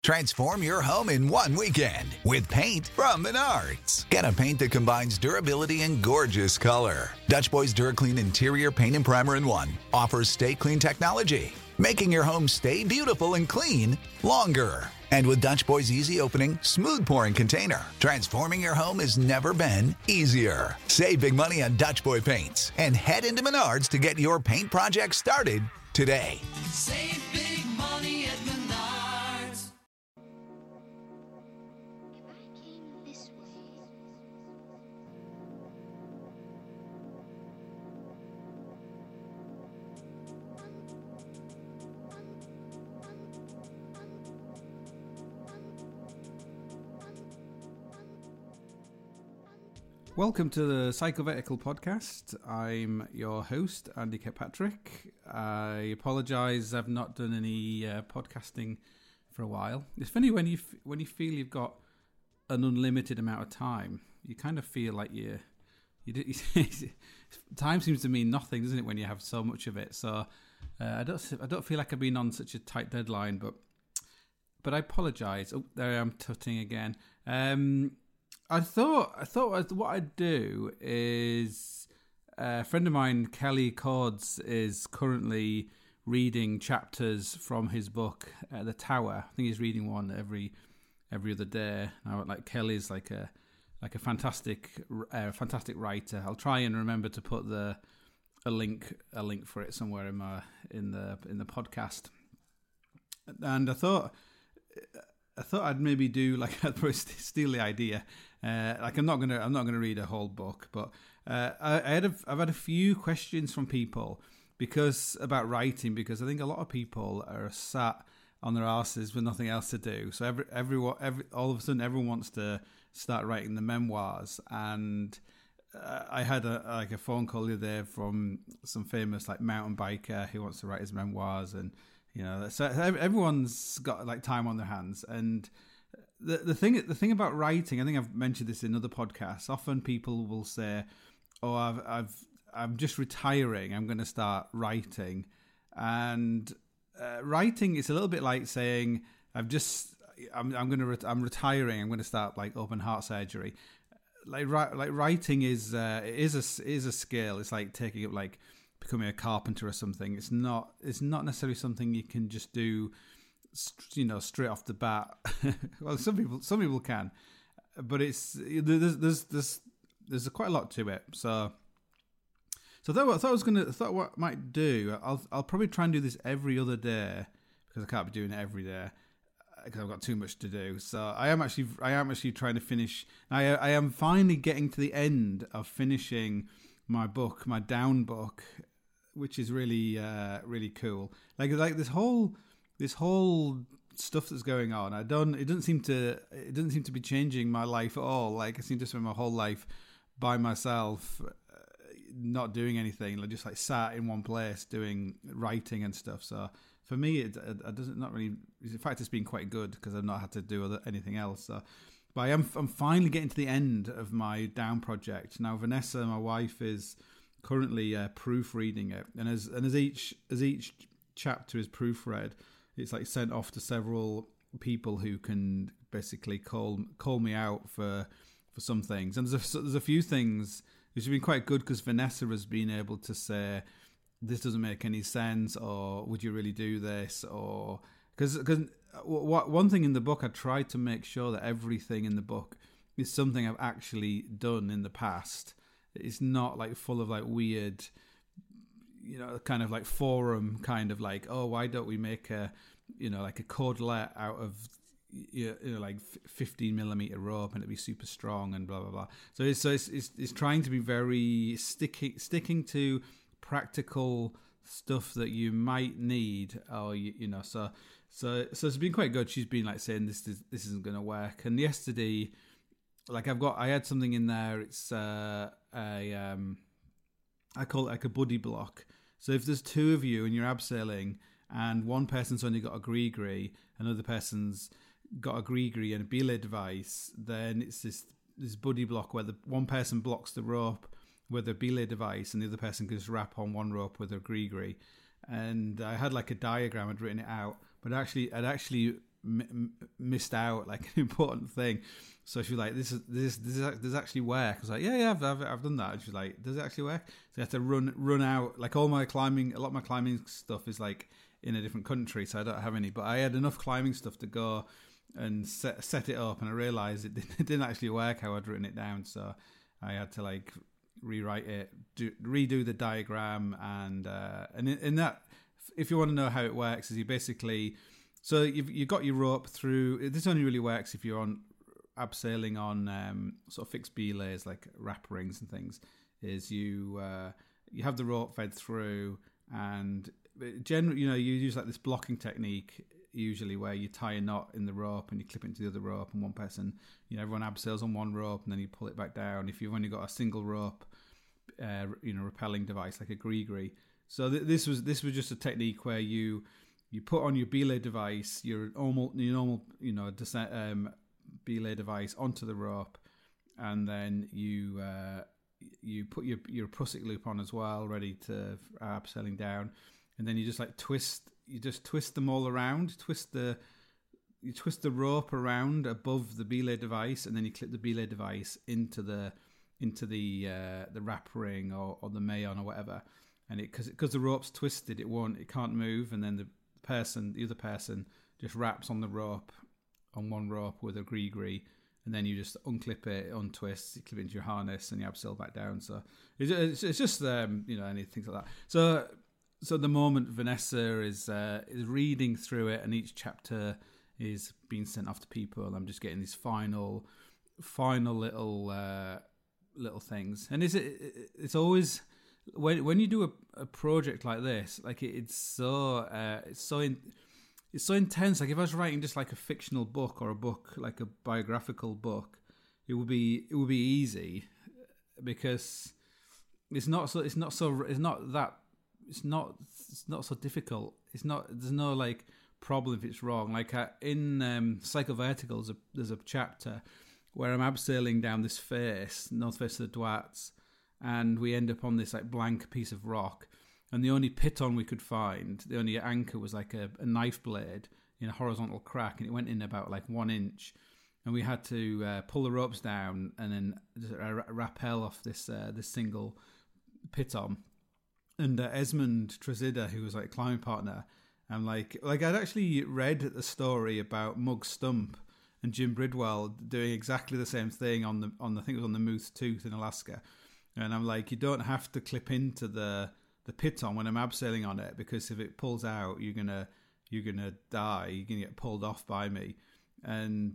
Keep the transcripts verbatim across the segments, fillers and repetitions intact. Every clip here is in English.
Transform your home in one weekend with paint from Menards. Get a paint that combines durability and gorgeous color. Dutch Boys DuraClean Interior Paint and Primer in One offers Stay Clean technology, making your home stay beautiful and clean longer. And with Dutch Boy's easy opening, smooth pouring container, transforming your home has never been easier. Save big money on Dutch Boy paints and head into Menards to get your paint project started today. Save big money at Menards. If I came this way, Welcome to the Psychovertical Podcast. I'm your host, Andy Kirkpatrick. I apologise, I've not done any uh, podcasting for a while. It's funny when you f- when you feel you've got an unlimited amount of time, you kind of feel like you you, do, you time seems to mean nothing, doesn't it? When you have so much of it. So uh, I don't I don't feel like I've been on such a tight deadline, but but I apologise. Oh, there I am tutting again. Um, I thought I thought what I'd do is uh, a friend of mine, Kelly Cords, is currently reading chapters from his book, uh, The Tower. I think he's reading one every every other day. Now, like Kelly's like a like a fantastic uh, fantastic writer. I'll try and remember to put the a link a link for it somewhere in my in the in the podcast. And I thought. I thought I'd maybe do like I'd probably steal the idea. Uh, like I'm not gonna I'm not gonna read a whole book, but uh, I, I had a, I've had a few questions from people because about writing because I think a lot of people are sat on their asses with nothing else to do. So every everyone every all of a sudden everyone wants to start writing the memoirs, and uh, I had a like a phone call the other day from some famous like mountain biker who wants to write his memoirs. And you know, so everyone's got like time on their hands, and the the thing the thing about writing, I think I've mentioned this in other podcasts. Often people will say, "Oh, I've I've I'm just retiring. I'm going to start writing," and uh, writing is a little bit like saying, "I've just I'm I'm going to ret- I'm retiring. I'm going to start like open heart surgery." Like like writing is uh, is a is a skill. It's like taking up like. becoming a carpenter or something. It's not. It's not necessarily something you can just do, you know, straight off the bat. Well, some people, some people can, but it's there's there's there's there's quite a lot to it. So, so I thought, I thought I was gonna. I thought what I might do. I'll I'll probably try and do this every other day because I can't be doing it every day because I've got too much to do. So I am actually I am actually trying to finish. I I am finally getting to the end of finishing my book, my down book, which is really, uh, really cool. Like, like this whole, this whole stuff that's going on. I don't. It doesn't seem to. It doesn't seem to be changing my life at all. Like I seem to spend my whole life by myself, uh, not doing anything. Like just like sat in one place doing writing and stuff. So for me, it, it, it doesn't not really. In fact, it's been quite good because I've not had to do other, anything else. So, but I am. I'm finally getting to the end of my down project now. Vanessa, my wife, is currently uh, proofreading it, and as and as each as each chapter is proofread, it's like sent off to several people who can basically call call me out for for some things. And there's a, there's a few things which have been quite good because Vanessa has been able to say this doesn't make any sense, or would you really do this, or because because what one thing in the book I tried to make sure that everything in the book is something I've actually done in the past. It's not like full of like weird, you know, kind of like forum kind of like, oh, why don't we make a, you know, like a cordelet out of, you know, like fifteen millimeter rope and it'd be super strong and blah blah blah. So it's so it's it's, it's trying to be very sticking sticking to practical stuff that you might need, or you, you know, so so so it's been quite good. She's been like saying this is this isn't going to work, and yesterday. Like I've got, I had something in there. It's uh, a, um, I call it like a buddy block. So if there's two of you and you're abseiling, and one person's only got a gree-gree, another person's got a gree-gree and a belay device, then it's this this buddy block where the one person blocks the rope with a belay device, and the other person can just wrap on one rope with a gree-gree. And I had like a diagram, I'd written it out, but actually, I'd actually m- m- missed out like an important thing. So she was like, "This is this this does actually work?" I was like, "Yeah, yeah, I've I've, I've done that." And she's like, "Does it actually work?" So I had to run run out. Like all my climbing, a lot of my climbing stuff is like in a different country, so I don't have any. But I had enough climbing stuff to go and set set it up, and I realised it didn't, it didn't actually work how I'd written it down. So I had to like rewrite it, do, redo the diagram, and uh, and in, in that, if you want to know how it works, is you basically, so you've you got your rope through. This only really works if you're on abseiling on um, sort of fixed belays like wrap rings and things. Is you uh, you have the rope fed through, and generally, you know, you use like this blocking technique usually where you tie a knot in the rope and you clip it into the other rope, and one person, you know, everyone abseils on one rope and then you pull it back down. If you've only got a single rope, uh, you know, rappelling device like a gree-gree. So th- this was this was just a technique where you you put on your belay device, your normal your normal you know descent, um, belay device onto the rope, and then you uh, you put your your prusik loop on as well, ready to uh, abseiling down, and then you just like twist. You just twist them all around, twist the you twist the rope around above the belay device, and then you clip the belay device into the into the uh, the wrap ring or, or the mayon or whatever, and it because because the rope's twisted, it won't it can't move, and then the person the other person just wraps on the rope on one rope with a gree-gree, and then you just unclip it, untwist, you clip it into your harness, and you abseil back down. So it's it's, it's just um, you know any things like that. So. So the moment Vanessa is uh, is reading through it, and each chapter is being sent off to people, I'm just getting these final, final little uh, little things. And it's it's always when when you do a, a project like this, like it, it's so uh, it's so in, it's so intense. Like if I was writing just like a fictional book or a book like a biographical book, it would be it would be easy because it's not so it's not so it's not that. It's not. It's not so difficult. It's not. There's no like problem if it's wrong. Like uh, in um, Psychovertical, there's a, there's a chapter where I'm abseiling down this face, north face of the Dwats, and we end up on this like blank piece of rock, and the only piton we could find, the only anchor was like a, a knife blade in a horizontal crack, and it went in about like one inch, and we had to uh, pull the ropes down and then uh, rappel off this uh, this single piton. And uh, Esmond Trezida, who was like a climbing partner, and like like I'd actually read a story about Mug Stump and Jim Bridwell doing exactly the same thing on the on the, I think it was on the Moose Tooth in Alaska, and I'm like, you don't have to clip into the the piton when I'm abseiling on it, because if it pulls out, you're gonna you're gonna die, you're gonna get pulled off by me, and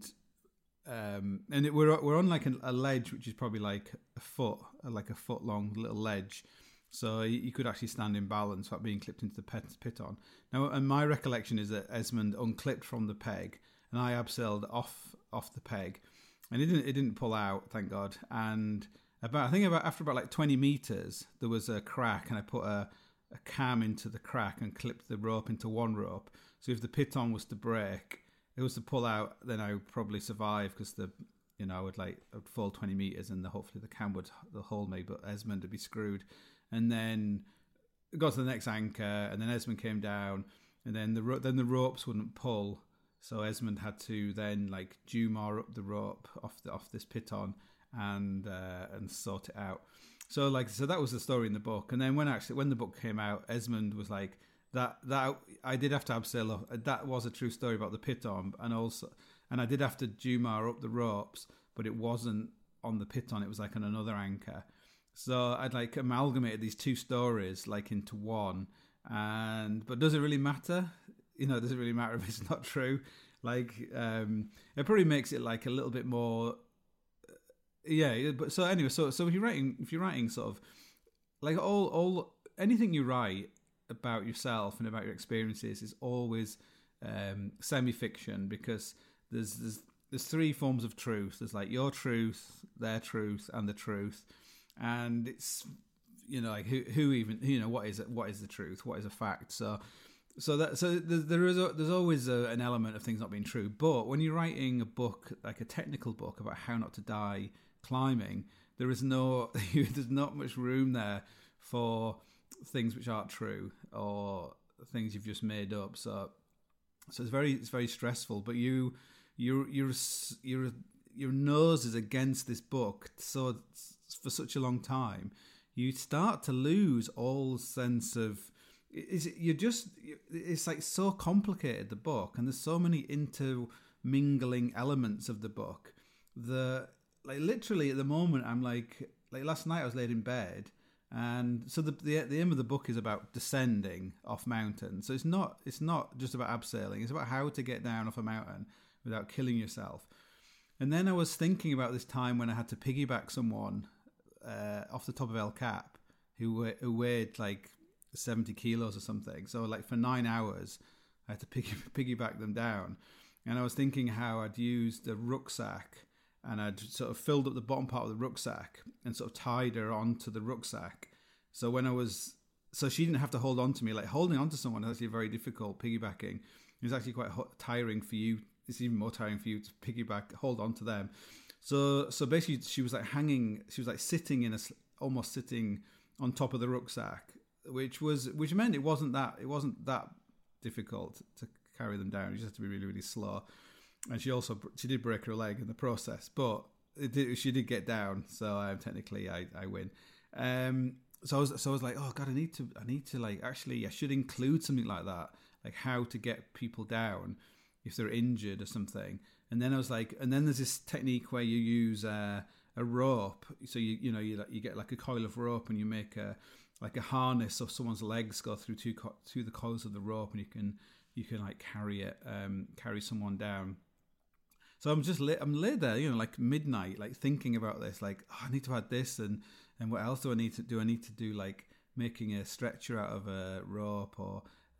um and it, we're we're on like a, a ledge which is probably like a foot, like a foot long little ledge. So you could actually stand in balance without being clipped into the piton. Now, and my recollection is that Esmond unclipped from the peg, and I abseiled off off the peg, and it didn't it didn't pull out, thank God. And about I think about after about like twenty meters, there was a crack, and I put a, a cam into the crack and clipped the rope into one rope. So if the piton was to break, it was to pull out, then I would probably survive because the you know I would like I would fall twenty meters, and the, hopefully the cam would hold me, but Esmond would be screwed. And then got to the next anchor, and then Esmond came down, and then the ro- then the ropes wouldn't pull, so Esmond had to then like Jumar up the rope off the off this piton and uh, and sort it out. So like so that was the story in the book. And then when actually when the book came out, Esmond was like that that I did have to abseil off. That was a true story about the piton, and also and I did have to Jumar up the ropes, but it wasn't on the piton. It was like on another anchor. So I'd like amalgamated these two stories like into one, and but does it really matter? You know, does it really matter if it's not true? Like, um, it probably makes it like a little bit more, yeah. But so anyway, so so if you're writing, if you're writing sort of like all all anything you write about yourself and about your experiences is always um, semi-fiction, because there's there's there's three forms of truth. There's like your truth, their truth, and the truth. And it's, you know, like who who even, you know, what is it? What is the truth? What is a fact? So, so that so there is a, there's always a, an element of things not being true. But when you're writing a book, like a technical book about how not to die climbing, there is no there's not much room there for things which aren't true or things you've just made up. So, So it's very it's very stressful. But you your your your your nose is against this book so for such a long time, you start to lose all sense of. Is you're just it's like so complicated, the book, and there's so many intermingling elements of the book. The like literally at the moment I'm like like last night I was laid in bed, and so the the, the aim of the book is about descending off mountains. So it's not it's not just about abseiling. It's about how to get down off a mountain without killing yourself. And then I was thinking about this time when I had to piggyback someone uh, off the top of El Cap who who weighed like seventy kilos or something. So like for nine hours I had to piggy, piggyback them down, and I was thinking how I'd used a rucksack and I'd sort of filled up the bottom part of the rucksack and sort of tied her onto the rucksack. So when I was so she didn't have to hold on to me. Like holding on to someone is actually very difficult. Piggybacking is actually quite tiring for you. It's even more tiring for you to piggyback, hold on to them. So so basically she was like hanging, she was like sitting in a almost sitting on top of the rucksack, which was which meant it wasn't that it wasn't that difficult to carry them down. You just had to be really really slow. And she also she did break her leg in the process, but it did, she did get down. So um, technically I I win. Um, so I was so I was like, oh god, I need to I need to like actually I should include something like that, like how to get people down if they're injured or something. And then I was like, and then there's this technique where you use uh, a rope. So you you know you you get like a coil of rope and you make a like a harness of someone's legs go through two co- through the coils of the rope, and you can you can like carry it um, carry someone down. So I'm just lit, I'm laid there, you know, like midnight, like thinking about this, like oh, I need to add this, and, and what else do I need to do? I need to do like making a stretcher out of a rope, or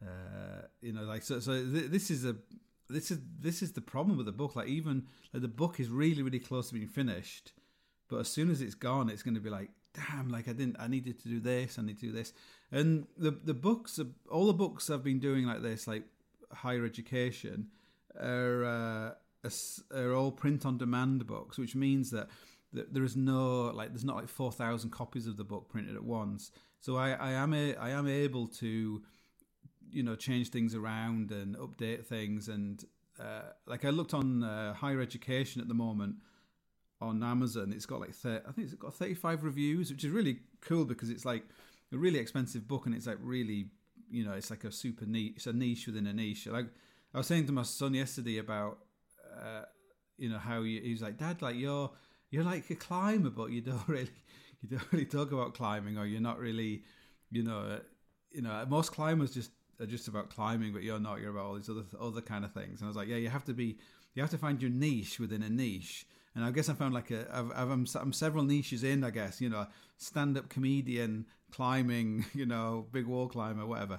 uh, you know, like so. So th- this is a this is this is the problem with the book. Like even like the book is really really close to being finished, but as soon as it's gone, it's going to be like, damn, like I didn't, I needed to do this, I need to do this, and the the books, all the books I've been doing like this, like higher education, are. Uh, are all print on demand books, which means that, that there is no like there's not like four thousand copies of the book printed at once. So I, I am a, I am able to, you know, change things around and update things. And uh, like I looked on uh, higher education at the moment on Amazon, it's got like thirty, I think it's got thirty-five reviews, which is really cool because it's like a really expensive book, and it's like really, you know, it's like a super niche, it's a niche within a niche. Like I was saying to my son yesterday about. Uh, you know how you, he was like, Dad, like you're you're like a climber, but you don't really you don't really talk about climbing, or you're not really, you know, uh, you know, most climbers just are just about climbing, but you're not. You're about all these other other kind of things. And I was like, yeah, you have to be, you have to find your niche within a niche. And I guess I found like a, I've, I've, I'm, I'm several niches in. I guess you know, stand-up comedian, climbing, you know, big wall climber, whatever.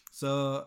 So.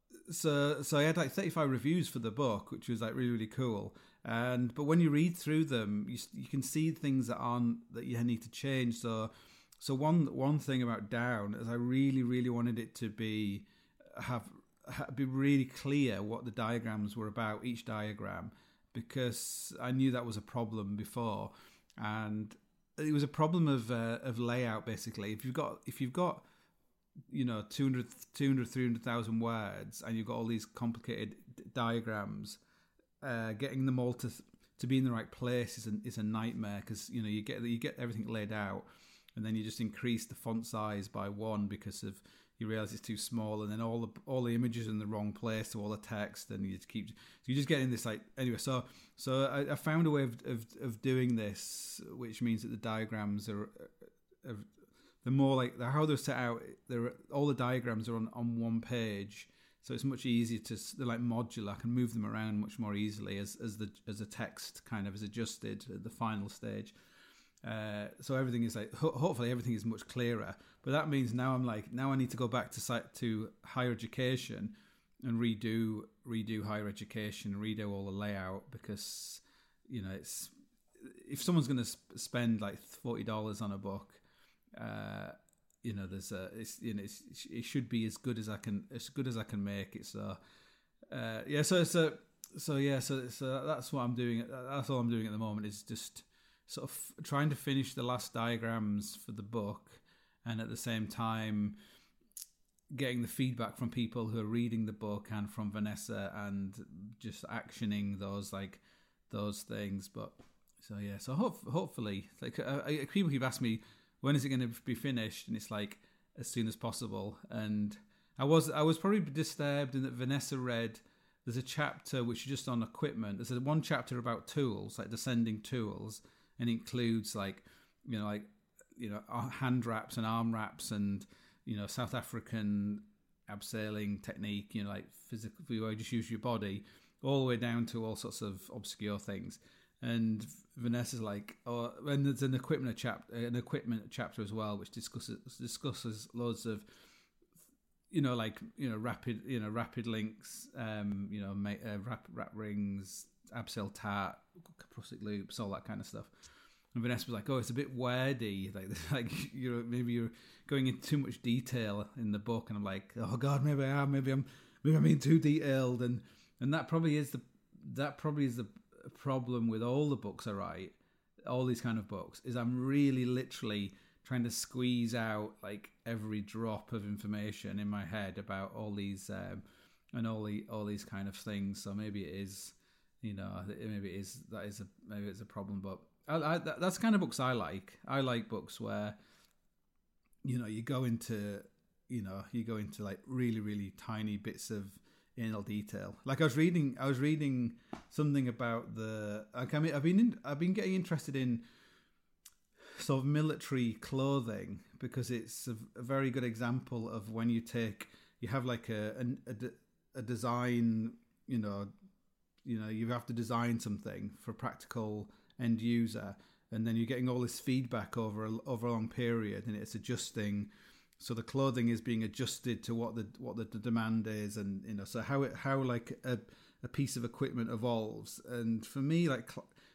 So, so I had like thirty-five reviews for the book, which was like really, really cool. And but when you read through them, you you can see things that aren't that you need to change. So, so one one thing about Down is I really, really wanted it to be have, have be really clear what the diagrams were about, each diagram, because I knew that was a problem before, and it was a problem of uh, of layout basically. If you've got if you've got you know, two hundred, two hundred, three hundred thousand words, and you've got all these complicated d- diagrams, uh, getting them all to to be in the right place is a, is a nightmare, because, you know, you get you get everything laid out, and then you just increase the font size by one because of you realize it's too small, and then all the all the images are in the wrong place to all the text, and you just keep so you just get in this like anyway. So so I, I found a way of, of of doing this, which means that the diagrams are. are The more like how they're set out, they're all the diagrams are on, on one page, so it's much easier to they're like modular. I can move them around much more easily as as the as the text kind of is adjusted at the final stage. Uh, so everything is like ho- hopefully everything is much clearer. But that means now I'm like now I need to go back to site to higher education and redo redo higher education, redo all the layout, because you know it's if someone's going to sp- spend like forty dollars on a book. Uh, you know, there's a, it's, you know, it's, it should be as good as I can, as good as I can make it. So, uh, yeah, so, so, so, yeah, so, so that's what I'm doing. That's all I'm doing at the moment is just sort of trying to finish the last diagrams for the book, and at the same time, getting the feedback from people who are reading the book and from Vanessa and just actioning those like those things. But so yeah, so hope, hopefully, like uh, I, people keep asking me when is it going to be finished, and it's like as soon as possible. And I was I was probably disturbed in that Vanessa read. There's a chapter which is just on equipment. There's a one chapter about tools, like descending tools, and includes like you know like you know hand wraps and arm wraps and you know South African abseiling technique. You know like physical, you just use your body, all the way down to all sorts of obscure things. And Vanessa's like, oh, and there's an equipment chapter, an equipment chapter as well, which discusses discusses loads of, you know, like you know, rapid, you know, rapid links, um, you know, ma- uh, wrap, wrap rings, abseil tat, caprosic loops, all that kind of stuff. And Vanessa was like, oh, it's a bit wordy, like, like you know, maybe you're going into too much detail in the book. And I'm like, oh God, maybe I am, maybe I'm, maybe I'm being too detailed, and and that probably is the, that probably is the problem with all the books I write, all these kind of books, is I'm really literally trying to squeeze out like every drop of information in my head about all these um, and all the all these kind of things. So maybe it is, you know, maybe it is that is a maybe it's a problem. But I, I, that's the kind of books I like. I like books where, you know, you go into, you know, you go into like really really tiny bits of anal detail. Like I was reading, I was reading something about the. Like I mean, I've been in, I've been getting interested in sort of military clothing because it's a, a very good example of when you take, you have like a a, a design, you know, you know, you have to design something for practical end user, and then you're getting all this feedback over a, over a long period, and it's adjusting. So the clothing is being adjusted to what the what the, the demand is, and you know, so how it how like a a piece of equipment evolves. And for me, like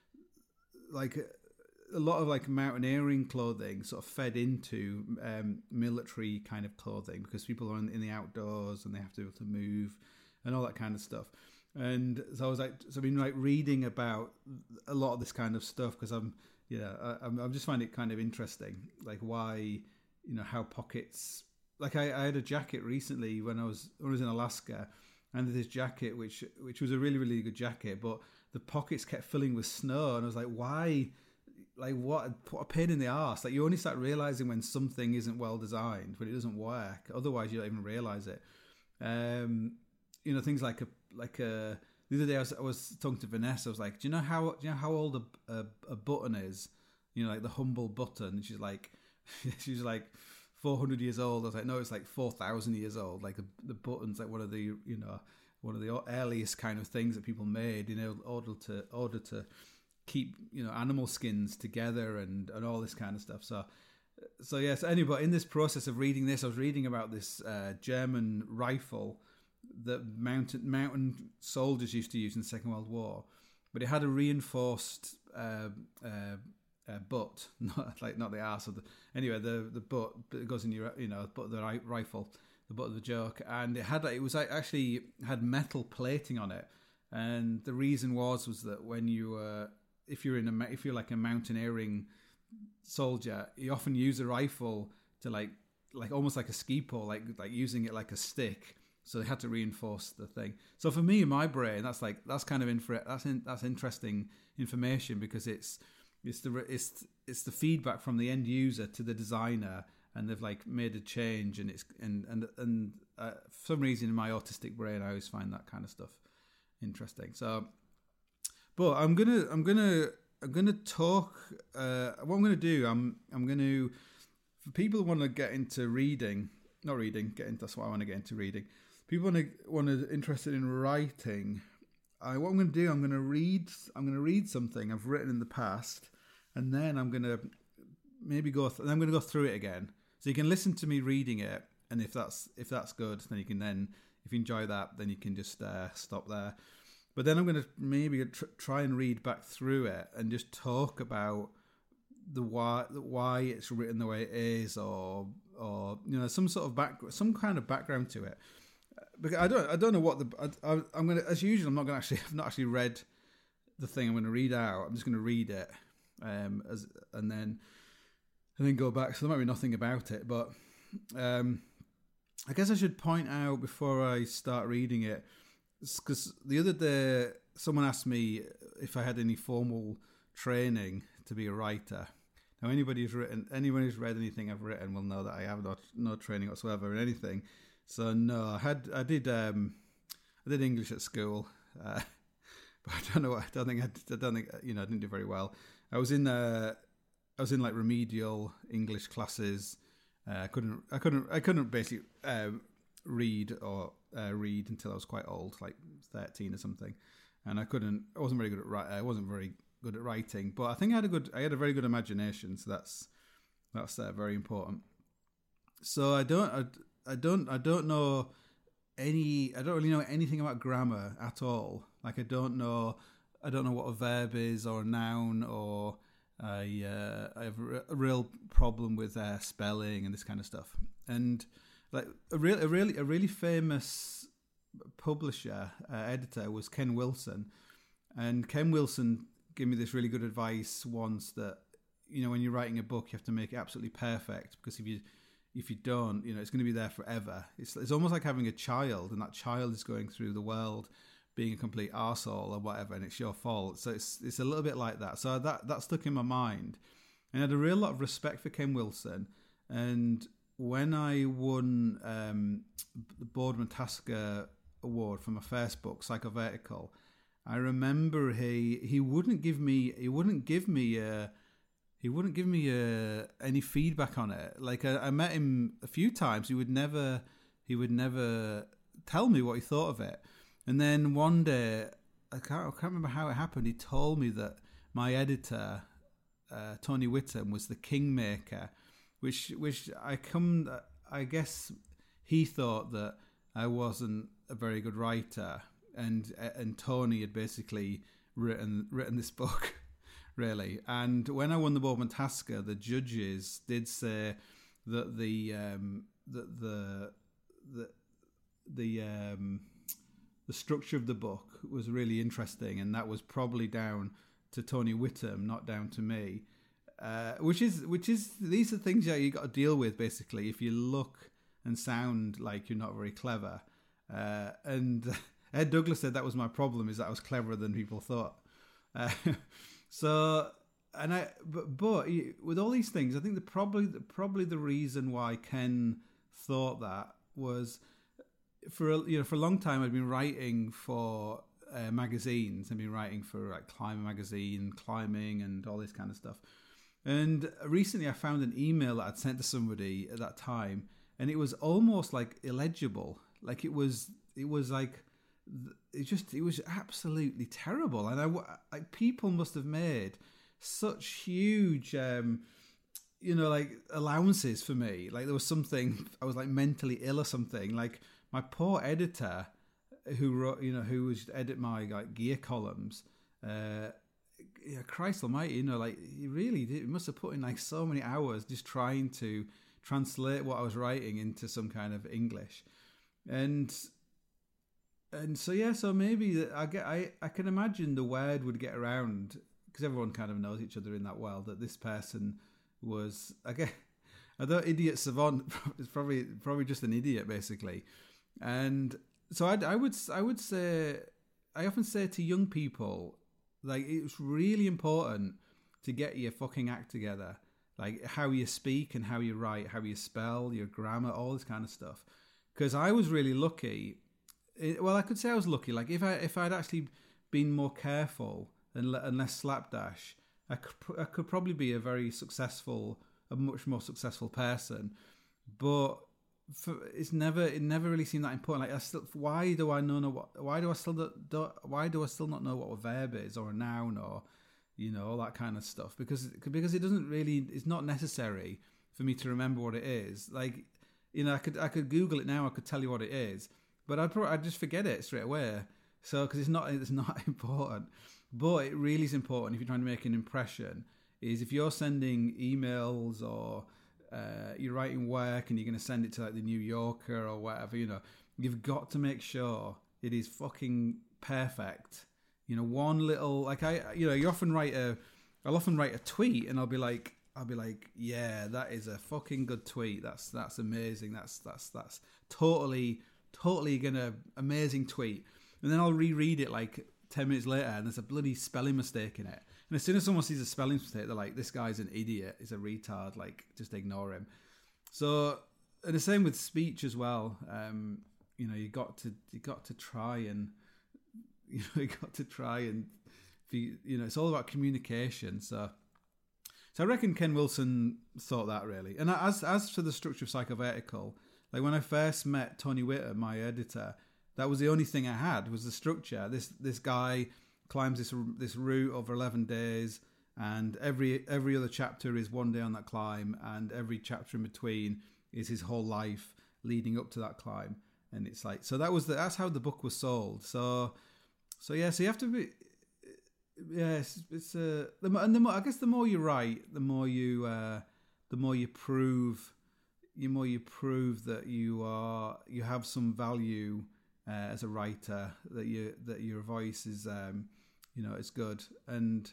like a lot of like mountaineering clothing sort of fed into um, military kind of clothing because people are in, in the outdoors and they have to be able to move and all that kind of stuff. And so I was like, so I've been like reading about a lot of this kind of stuff because I'm, you know, I, I'm, I'm just finding it kind of interesting, like why. You know how pockets. Like I, I had a jacket recently when I was when I was in Alaska, and this jacket which which was a really really good jacket, but the pockets kept filling with snow, and I was like, why? Like what? What a pain in the arse! Like you only start realizing when something isn't well designed, when it doesn't work. Otherwise, you don't even realize it. Um, you know things like a like a. The other day I was I was talking to Vanessa. I was like, do you know how do you know how old a a, a button is? You know, like the humble button. And she's like. She's like four hundred years old. I was like, no, it's like four thousand years old. Like the, the button's like one of the, you know, one of the earliest kind of things that people made in order to order to keep, you know, animal skins together and, and all this kind of stuff. So, so yes. Yeah, so anyway, in this process of reading this, I was reading about this uh, German rifle that mountain mountain soldiers used to use in the Second World War, but it had a reinforced. Uh, uh, Uh, butt, not like not the arse of the. Anyway, the the butt that goes in your, you know, butt of the ri- rifle, the butt of the joke, and it had it was like actually had metal plating on it, and the reason was was that when you uh, if you're in a if you're like a mountaineering soldier, you often use a rifle to like like almost like a ski pole, like like using it like a stick. So they had to reinforce the thing. So for me, in my brain, that's like that's kind of infra- that's in, that's interesting information because it's. It's the it's it's the feedback from the end user to the designer, and they've like made a change, and it's and and and uh, for some reason in my autistic brain, I always find that kind of stuff interesting. So, but I'm gonna I'm gonna I'm gonna talk. Uh, what I'm gonna do, I'm I'm gonna for people who want to get into reading, not reading, get into that's what I want to get into reading. People want to want to interested in writing. I, what I'm going to do, I'm going to read. I'm going to read something I've written in the past, and then I'm going to maybe go. Th- I'm going to go through it again, so you can listen to me reading it. And if that's if that's good, then you can then if you enjoy that, then you can just uh, stop there. But then I'm going to maybe tr- try and read back through it and just talk about the why why it's written the way it is, or or you know some sort of back some kind of background to it. Because I don't, I don't know what the. I, I'm gonna, as usual, I'm not gonna actually. I've not actually read the thing I'm gonna read out. I'm just gonna read it, um, as and then, and then go back. So there might be nothing about it, but, um, I guess I should point out before I start reading it, because the other day someone asked me if I had any formal training to be a writer. Now, anybody who's written, anyone who's read anything I've written will know that I have no, no training whatsoever in anything. So no, I had, I did, um, I did English at school, uh, but I don't know. I don't think I, I don't think you know. I didn't do very well. I was in, uh, I was in like remedial English classes. Uh, I couldn't, I couldn't, I couldn't basically um, read or uh, read until I was quite old, like thirteen or something, and I couldn't. I wasn't very good at writing. I wasn't very good at writing, but I think I had a good, I had a very good imagination, so that's that's uh, very important. So I don't, I, I don't, I don't know any, I don't really know anything about grammar at all. Like I don't know, I don't know what a verb is or a noun, or I, uh, I have a real problem with uh, spelling and this kind of stuff. And like a real, a really, a really famous publisher, uh, editor was Ken Wilson, and Ken Wilson gave me this really good advice once that, you know, when you're writing a book, you have to make it absolutely perfect, because if you if you don't, you know, it's going to be there forever. It's it's almost like having a child, and that child is going through the world being a complete arsehole or whatever, and it's your fault. So it's it's a little bit like that. So that that stuck in my mind, and I had a real lot of respect for Ken Wilson. And when I won um, the Boardman Tasker Award for my first book, Psychovertical, I remember he he wouldn't give me he wouldn't give me uh, he wouldn't give me uh, any feedback on it. Like I, I met him a few times, he would never he would never tell me what he thought of it. And then one day, I can't I can't remember how it happened. He told me that my editor, uh, Tony Whittam, was the kingmaker, which which I come I guess he thought that I wasn't a very good writer. And and Tony had basically written written this book, really. And when I won the Boardman Tasker, the judges did say that the um, that the the the um, the structure of the book was really interesting, and that was probably down to Tony Whittam, not down to me. Uh, which is which is these are things that you got to deal with basically if you look and sound like you're not very clever, uh, and. Ed Douglas said that was my problem, is that I was cleverer than people thought. Uh, so, and I, but, but with all these things, I think the probably probably the reason why Ken thought that was for a, you know for a long time I'd been writing for uh, magazines. I've been writing for like Climber magazine, climbing, and all this kind of stuff. And recently, I found an email that I'd sent to somebody at that time, and it was almost like illegible. Like it was, it was like. It just it was absolutely terrible, and I like people must have made such huge, um, you know, like allowances for me. Like there was something I was like mentally ill or something. Like my poor editor, who wrote, you know, who was edit my like gear columns. Uh, yeah, Christ Almighty, you know, like he really did. He must have put in like so many hours just trying to translate what I was writing into some kind of English, and. And so yeah, so maybe I get I, I can imagine the word would get around, because everyone kind of knows each other in that world, that this person was I guess although idiot savant is probably probably just an idiot basically. And so I I would I would say I often say to young people, like it's really important to get your fucking act together, like how you speak and how you write, how you spell, your grammar, all this kind of stuff. Because I was really lucky. It, well, I could say I was lucky. Like if I if I'd actually been more careful and, and less slapdash, I could I could probably be a very successful, a much more successful person. But for, it's never it never really seemed that important. Like I still, why do I know, know what? Why do I still do, do, why do I still not know what a verb is or a noun or you know all that kind of stuff? Because because it doesn't really it's not necessary for me to remember what it is. Like you know I could I could Google it now. I could tell you what it is. But I'd probably, I'd just forget it straight away. So because it's not it's not important, but it really is important if you're trying to make an impression. Is if you're sending emails or uh, you're writing work and you're going to send it to like the New Yorker or whatever, you know, you've got to make sure it is fucking perfect. You know, one little like I, you know, you often write a, I'll often write a tweet and I'll be like, I'll be like, yeah, that is a fucking good tweet. That's that's amazing. That's that's that's totally totally gonna amazing tweet. And then I'll reread it like ten minutes later, and there's a bloody spelling mistake in it. And as soon as someone sees a spelling mistake, they're like, this guy's an idiot. He's a retard. Like, just ignore him. So, and the same with speech as well. Um, you know, you got to you got to try and you know you got to try and be, you know, it's all about communication. So. So I reckon Ken Wilson thought that really. And as as for the structure of Psychovertical, like when I first met Tony Witter, my editor, that was the only thing I had was the structure. This this guy climbs this this route over eleven days, and every every other chapter is one day on that climb, and every chapter in between is his whole life leading up to that climb. And it's like, so that was the, that's how the book was sold. So so yeah, so you have to be. Yes, it's uh, the, and the more, I guess the more you write, the more you uh, the more you prove, the more you prove that you are you have some value uh, as a writer. That you that your voice is um, you know it's good. And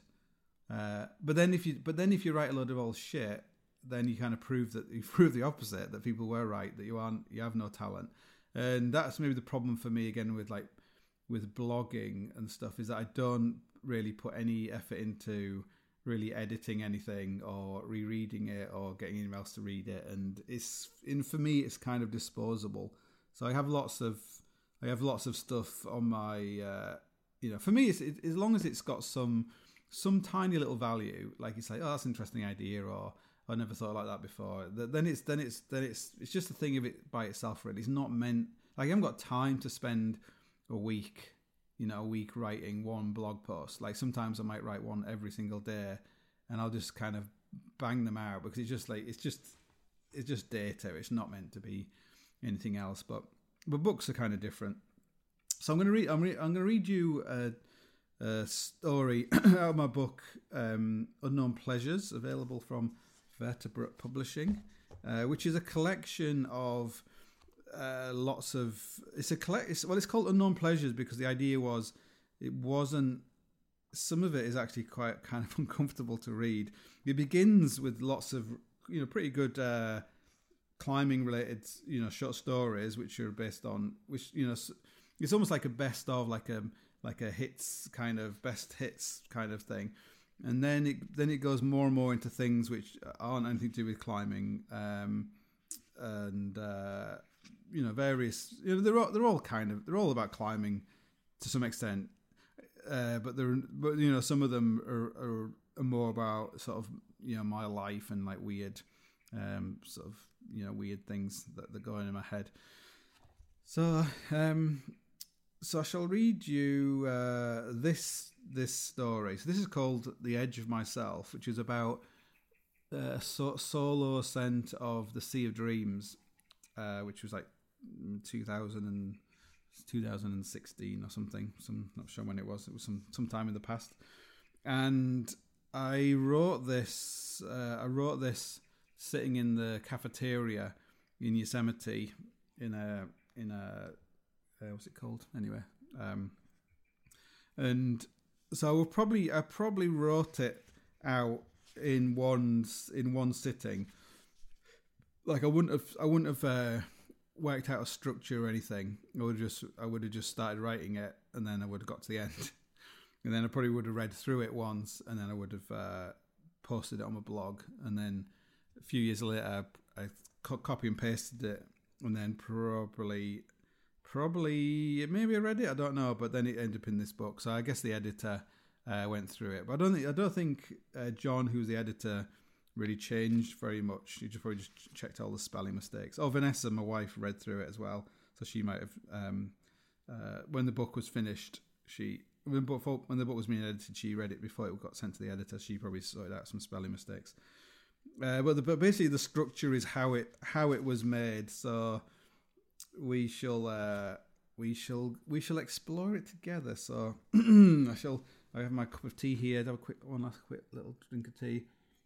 uh, but then if you but then if you write a load of old shit, then you kind of prove that you prove the opposite, that people were right, that you aren't you have no talent. And that's maybe the problem for me again with like with blogging and stuff, is that I don't really put any effort into really editing anything or rereading it or getting anyone else to read it, and it's in for me it's kind of disposable. So I have lots of I have lots of stuff on my uh, you know for me it's, it, as long as it's got some some tiny little value, like it's like, oh, that's an interesting idea, or I never thought like that before, then it's then it's then it's it's just a thing of it by itself really. It's not meant, like I haven't got time to spend a week you know, a week writing one blog post. Like sometimes I might write one every single day, and I'll just kind of bang them out because it's just like it's just it's just data. It's not meant to be anything else. But but books are kind of different. So I'm gonna read. I'm, re- I'm gonna read you a, a story out of my book, um, Unknown Pleasures, available from Vertebrate Publishing, uh, which is a collection of. Uh, lots of it's a collect. It's, well, it's called Unknown Pleasures because the idea was it wasn't. Some of it is actually quite kind of uncomfortable to read. It begins with lots of you know pretty good uh, climbing related you know short stories which are based on which you know it's almost like a best of like a like a hits kind of best hits kind of thing, and then it then it goes more and more into things which aren't anything to do with climbing um, and. Uh, You know, various. You know, they're all, they're all kind of they're all about climbing to some extent, uh, but they're but you know some of them are, are, are more about sort of you know my life and like weird, um, sort of you know weird things that, that go on in my head. So, um, so I shall read you uh, this this story. So this is called "The Edge of Myself," which is about a so- solo ascent of the Sea of Dreams, uh, which was like. two thousand and two thousand sixteen or something. Some not sure when it was. It was some sometime in the past. And I wrote this. Uh, I wrote this sitting in the cafeteria in Yosemite in a in a uh, what's it called anyway. Um, and so I will probably I probably wrote it out in one in one sitting. Like I wouldn't have I wouldn't have. Uh, worked out a structure or anything. I would just I would have just started writing it, and then I would have got to the end, and then I probably would have read through it once, and then I would have uh, posted it on my blog, and then a few years later I co- copy and pasted it, and then probably probably maybe I read it, I don't know, but then it ended up in this book. So I guess the editor uh, went through it, but I don't think I don't think uh, John, who's the editor, really changed very much. He just probably just checked all the spelling mistakes. Oh, Vanessa, my wife, read through it as well, so she might have. Um, uh, when the book was finished, she when the, book, when the book was being edited, she read it before it got sent to the editor. She probably sorted out some spelling mistakes. Uh, but the, but basically, the structure is how it how it was made. So we shall uh, we shall we shall explore it together. So I shall. I have my cup of tea here. Have a quick one last quick little drink of tea.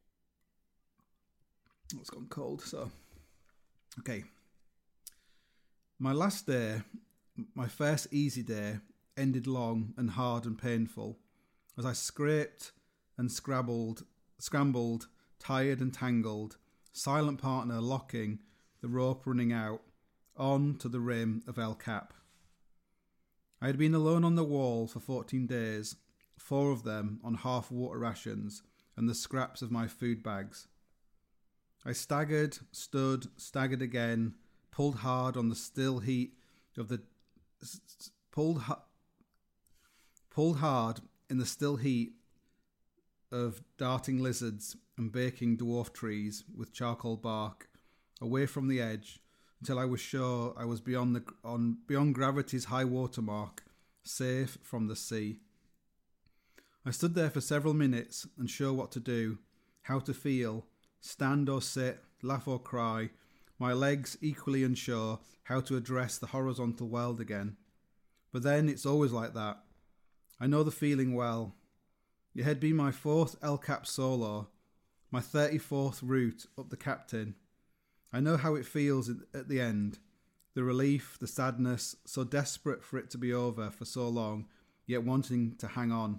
It's gone cold, so okay. My last day, my first easy day, ended long and hard and painful as I scraped and scrabbled, scrambled tired and tangled, silent partner locking, the rope running out, on to the rim of El Cap. I had been alone on the wall for fourteen days, four of them on half water rations and the scraps of my food bags. I staggered, stood, staggered again, pulled hard on the still heat of the... pulled, ha- pulled hard in the still heat of darting lizards and baking dwarf trees with charcoal bark, away from the edge, until I was sure I was beyond the on beyond gravity's high water mark, safe from the sea. I stood there for several minutes, unsure what to do, how to feel, stand or sit, laugh or cry, my legs equally unsure how to address the horizontal world again. But then it's always like that. I know the feeling well. It had been my fourth El Cap solo, my thirty-fourth route up the Captain. I know how it feels at the end. The relief, the sadness, so desperate for it to be over for so long, yet wanting to hang on.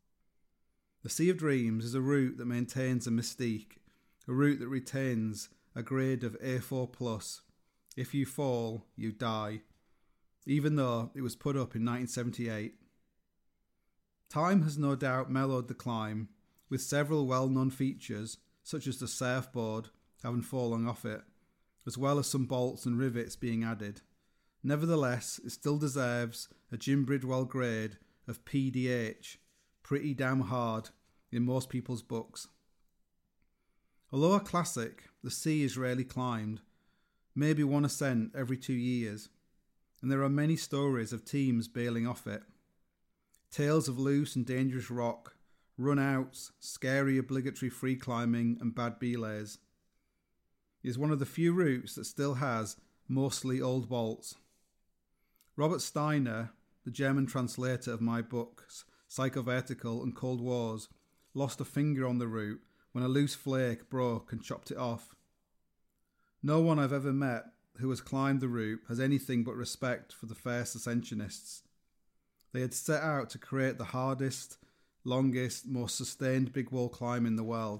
The Sea of Dreams is a route that maintains a mystique, a route that retains a grade of A four plus. If you fall, you die, even though it was put up in nineteen seventy-eight. Time has no doubt mellowed the climb, with several well-known features, such as the surfboard having fallen off it, as well as some bolts and rivets being added. Nevertheless, it still deserves a Jim Bridwell grade of P D H, pretty damn hard, in most people's books. Although a classic, the sea is rarely climbed, maybe one ascent every two years, and there are many stories of teams bailing off it. Tales of loose and dangerous rock, run-outs, scary obligatory free climbing and bad belays. It is one of the few routes that still has mostly old bolts. Robert Steiner, the German translator of my books, Psychovertical and Cold Wars, lost a finger on the route when a loose flake broke and chopped it off. No one I've ever met who has climbed the route has anything but respect for the first ascensionists. They had set out to create the hardest, longest, most sustained big wall climb in the world.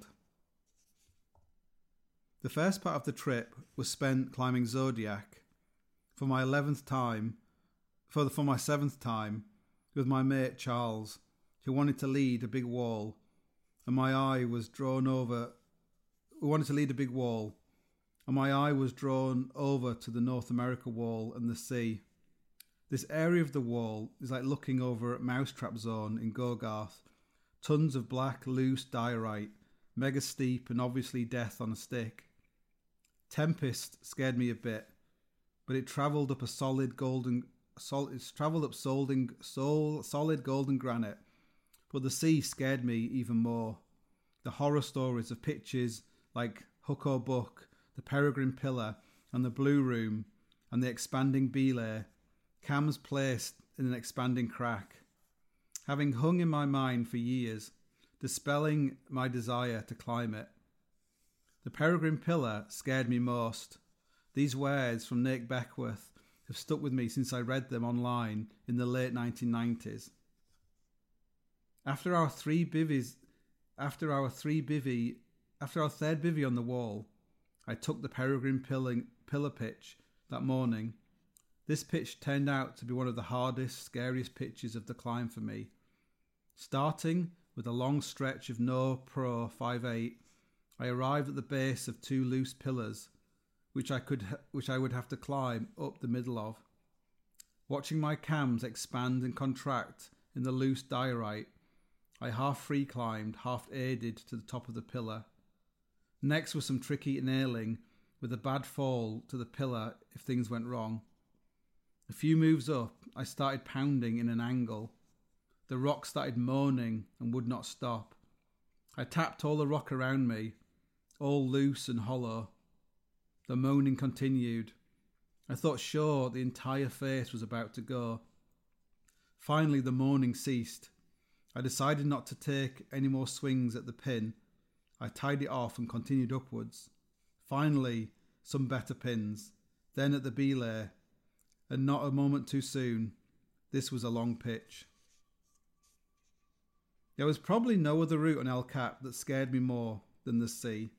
The first part of the trip was spent climbing Zodiac. For my eleventh time, for, the, for my seventh time, with my mate Charles, who wanted to lead a big wall, and my eye was drawn over, who wanted to lead a big wall, and my eye was drawn over to the North America wall and the sea. This area of the wall is like looking over at Mousetrap Zone in Gogarth. Tons of black, loose diorite, mega steep and obviously death on a stick. Tempest scared me a bit, but it travelled up a solid golden, sol, it's travelled up solding, sol, solid golden granite. But the sea scared me even more. The horror stories of pitches like Hook or Buck, the Peregrine Pillar, and the Blue Room, and the expanding belay, cams placed in an expanding crack. Having hung in my mind for years, dispelling my desire to climb it. The Peregrine Pillar scared me most. These words from Nick Beckworth have stuck with me since I read them online in the late nineteen nineties. After our three bivvies, after our three bivvy, after our third bivvy on the wall, I took the Peregrine Pillar, pillar pitch that morning. This pitch turned out to be one of the hardest, scariest pitches of the climb for me. Starting with a long stretch of no pro five eight, I arrived at the base of two loose pillars, which I could, which I would have to climb up the middle of. Watching my cams expand and contract in the loose diorite, I half free climbed, half aided to the top of the pillar. Next was some tricky nailing with a bad fall to the pillar if things went wrong. A few moves up, I started pounding in an angle. The rock started moaning and would not stop. I tapped all the rock around me, all loose and hollow. The moaning continued. I thought sure the entire face was about to go. Finally the moaning ceased. I decided not to take any more swings at the pin. I tied it off and continued upwards. Finally, some better pins. Then at the belay. And not a moment too soon. This was a long pitch. There was probably no other route on El Cap that scared me more than the sea.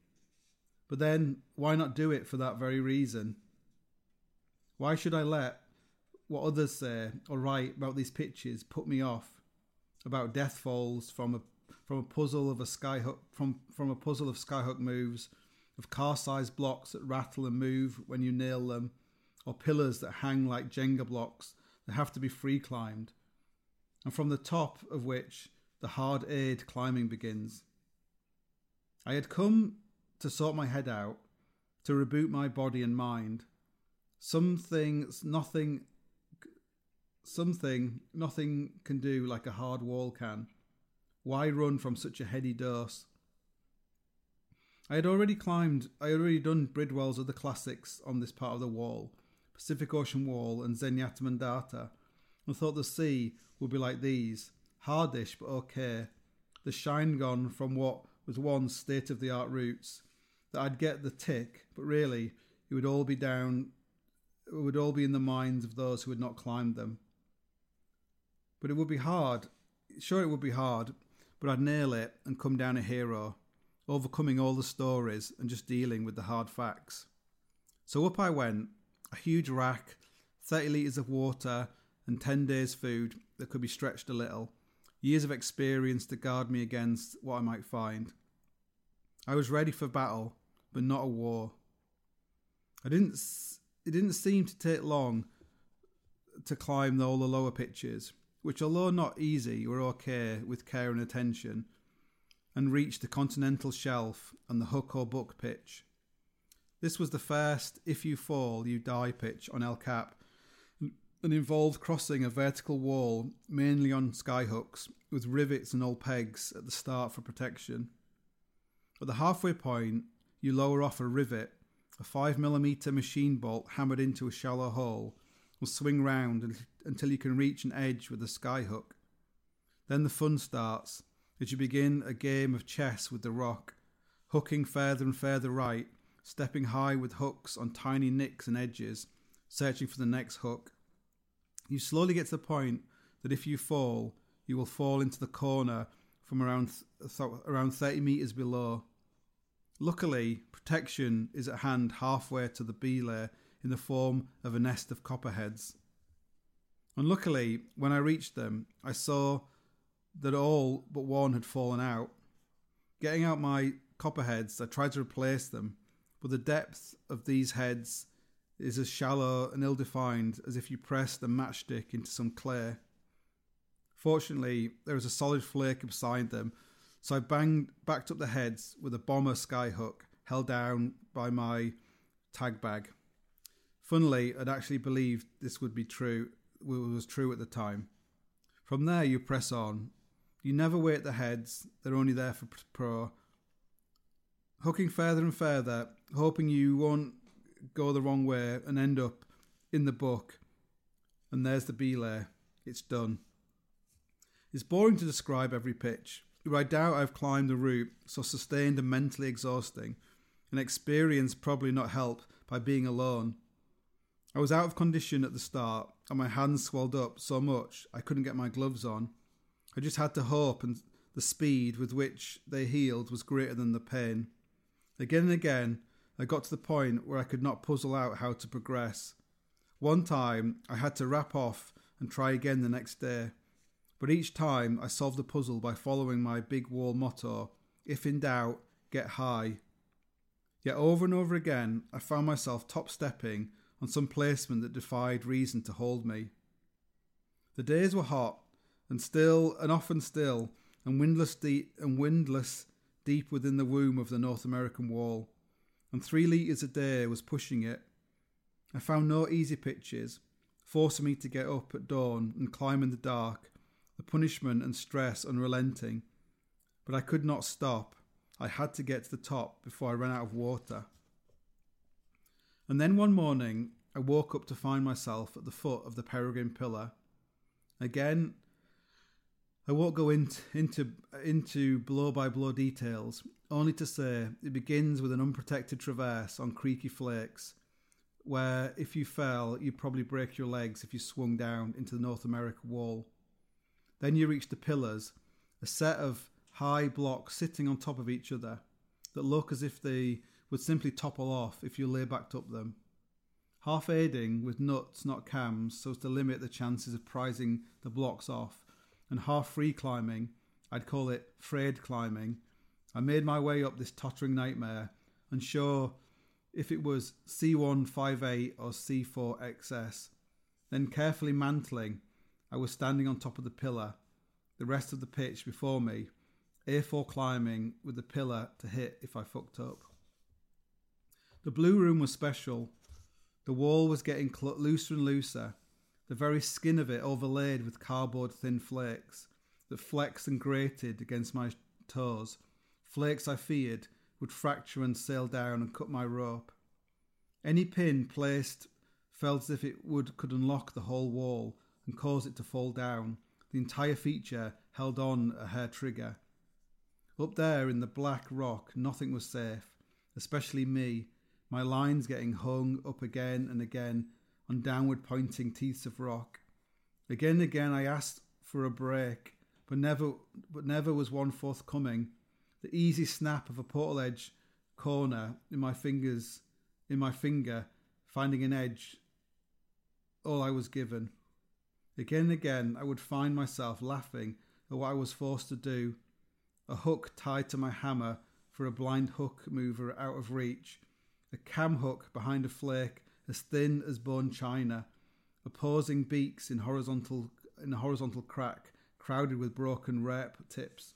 But then, why not do it for that very reason? Why should I let what others say or write about these pitches put me off? About death falls from a from a puzzle of a skyhook from from a puzzle of skyhook moves, of car-sized blocks that rattle and move when you nail them, or pillars that hang like Jenga blocks that have to be free climbed, and from the top of which the hard aid climbing begins. I had come to sort my head out, to reboot my body and mind. Something, nothing, something, nothing can do like a hard wall can. Why run from such a heady dose? I had already climbed, I had already done Bridwell's other classics on this part of the wall, Pacific Ocean Wall and Zenyatta Mandata, and thought the sea would be like these, hardish but okay, the shine gone from what was once state-of-the-art routes, that I'd get the tick, but really it would all be down, it would all be in the minds of those who had not climbed them. But it would be hard, sure it would be hard, but I'd nail it and come down a hero, overcoming all the stories and just dealing with the hard facts. So up I went, a huge rack, thirty litres of water and ten days' food that could be stretched a little, years of experience to guard me against what I might find. I was ready for battle, but not a war. I didn't. It didn't seem to take long to climb all the lower pitches, which, although not easy, were okay with care and attention, and reach the continental shelf and the hook or buck pitch. This was the first if you fall, you die pitch on El Cap, and involved crossing a vertical wall, mainly on skyhooks, with rivets and old pegs at the start for protection. At the halfway point, you lower off a rivet, a five millimeter machine bolt hammered into a shallow hole, will swing round until you can reach an edge with a skyhook. Then the fun starts, as you begin a game of chess with the rock, hooking further and further right, stepping high with hooks on tiny nicks and edges, searching for the next hook. You slowly get to the point that if you fall, you will fall into the corner from around th- around thirty metres below. Luckily, protection is at hand halfway to the belay in the form of a nest of copperheads. Unluckily, when I reached them, I saw that all but one had fallen out. Getting out my copperheads, I tried to replace them, but the depth of these heads is as shallow and ill-defined as if you pressed a matchstick into some clay. Fortunately, there was a solid flake beside them, so I banged, backed up the heads with a bomber skyhook held down by my tag bag. Funnily, I'd actually believed this would be true, was true at the time. From there, you press on. You never weight the heads, they're only there for pro. Hooking further and further, hoping you won't go the wrong way and end up in the book. And there's the belay. It's done. It's boring to describe every pitch, but I doubt I've climbed a route so sustained and mentally exhausting, an experience probably not helped by being alone. I was out of condition at the start, and my hands swelled up so much I couldn't get my gloves on. I just had to hope, and the speed with which they healed was greater than the pain. Again and again, I got to the point where I could not puzzle out how to progress. One time, I had to wrap off and try again the next day. But each time, I solved the puzzle by following my big wall motto, if in doubt, get high. Yet over and over again, I found myself top-stepping on some placement that defied reason to hold me. The days were hot, and still, and often still, and windless deep, and windless deep within the womb of the North American wall, and three litres a day was pushing it. I found no easy pitches, forcing me to get up at dawn and climb in the dark, the punishment and stress unrelenting. But I could not stop. I had to get to the top before I ran out of water. And then one morning, I woke up to find myself at the foot of the Peregrine Pillar. Again, I won't go into, into, into blow-by-blow details, only to say it begins with an unprotected traverse on creaky flakes, where if you fell, you'd probably break your legs if you swung down into the North American wall. Then you reach the pillars, a set of high blocks sitting on top of each other that look as if they would simply topple off if you lay backed up them. Half aiding with nuts, not cams, so as to limit the chances of prizing the blocks off, and half free climbing, I'd call it frayed climbing, I made my way up this tottering nightmare, unsure if it was C one fifty-eight or C four X S. Then carefully mantling, I was standing on top of the pillar, the rest of the pitch before me, A four climbing with the pillar to hit if I fucked up. The blue room was special. The wall was getting cl- looser and looser, the very skin of it overlaid with cardboard thin flakes that flexed and grated against my toes, flakes I feared would fracture and sail down and cut my rope. Any pin placed felt as if it would could unlock the whole wall and cause it to fall down. The entire feature held on a hair trigger. Up there in the black rock, nothing was safe, especially me, my lines getting hung up again and again on downward pointing teeths of rock. Again and again I asked for a break, but never but never was one forthcoming. The easy snap of a portal edge corner in my fingers in my finger, finding an edge, all I was given. Again and again I would find myself laughing at what I was forced to do, a hook tied to my hammer for a blind hook mover out of reach, a cam hook behind a flake as thin as bone china, opposing beaks in horizontal in a horizontal crack crowded with broken rape tips.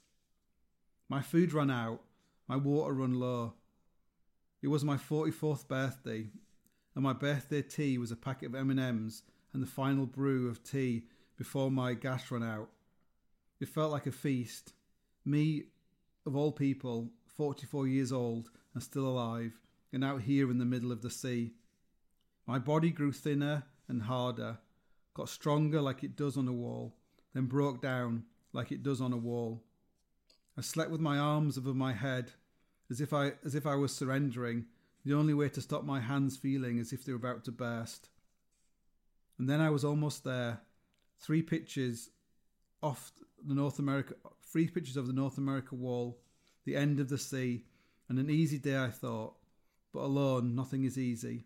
My food ran out, my water run low. It was my forty-fourth birthday, and my birthday tea was a packet of M and M's and the final brew of tea before my gas ran out. It felt like a feast. Me, of all people, forty-four years old and still alive, and out here in the middle of the sea. My body grew thinner and harder, got stronger like it does on a wall, then broke down like it does on a wall. I slept with my arms over my head, as if I as if I was surrendering, the only way to stop my hands feeling as if they were about to burst. And then I was almost there, three pitches off the North America, three pitches of the North America wall, the end of the sea, and an easy day, I thought, but alone, nothing is easy.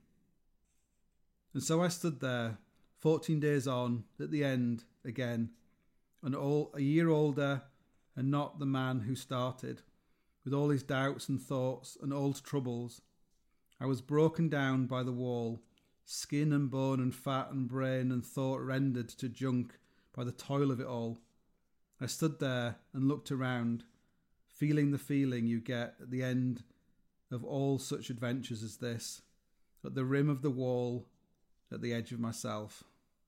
And so I stood there, fourteen days on, at the end, again, and all, a year older, and not the man who started, with all his doubts and thoughts and old troubles. I was broken down by the wall, skin and bone and fat and brain and thought rendered to junk by the toil of it all. I stood there and looked around, feeling the feeling you get at the end of all such adventures as this, at the rim of the wall, at the edge of myself.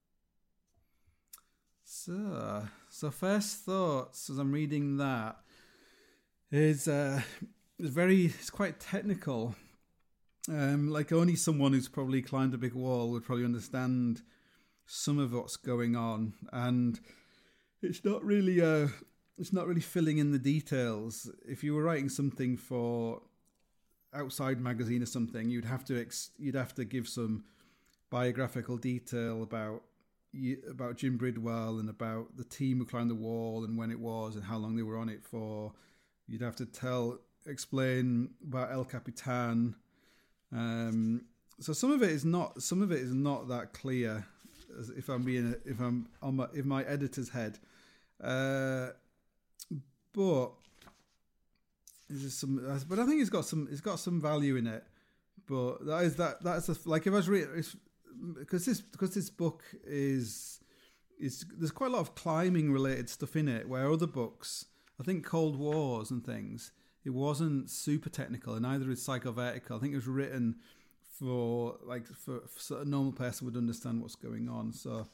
So, so first thoughts as I'm reading that is uh, it's very, it's quite technical. Um, like only someone who's probably climbed a big wall would probably understand some of what's going on, and it's not really uh, it's not really filling in the details. If you were writing something for Outside magazine or something, you'd have to ex- you'd have to give some biographical detail about about Jim Bridwell and about the team who climbed the wall and when it was and how long they were on it for. You'd have to tell explain about El Capitan. Um, so some of it is not some of it is not that clear. As if I'm being if I'm on my if my editor's head, uh, but. There's some, but I think it's got some. It's got some value in it. But that is that. That's a, like if I was reading, because this because this book is is there's quite a lot of climbing related stuff in it. Where other books, I think Cold Wars and things, it wasn't super technical, and neither is Psychovertical. I think it was written for like for, for so a normal person would understand what's going on. So,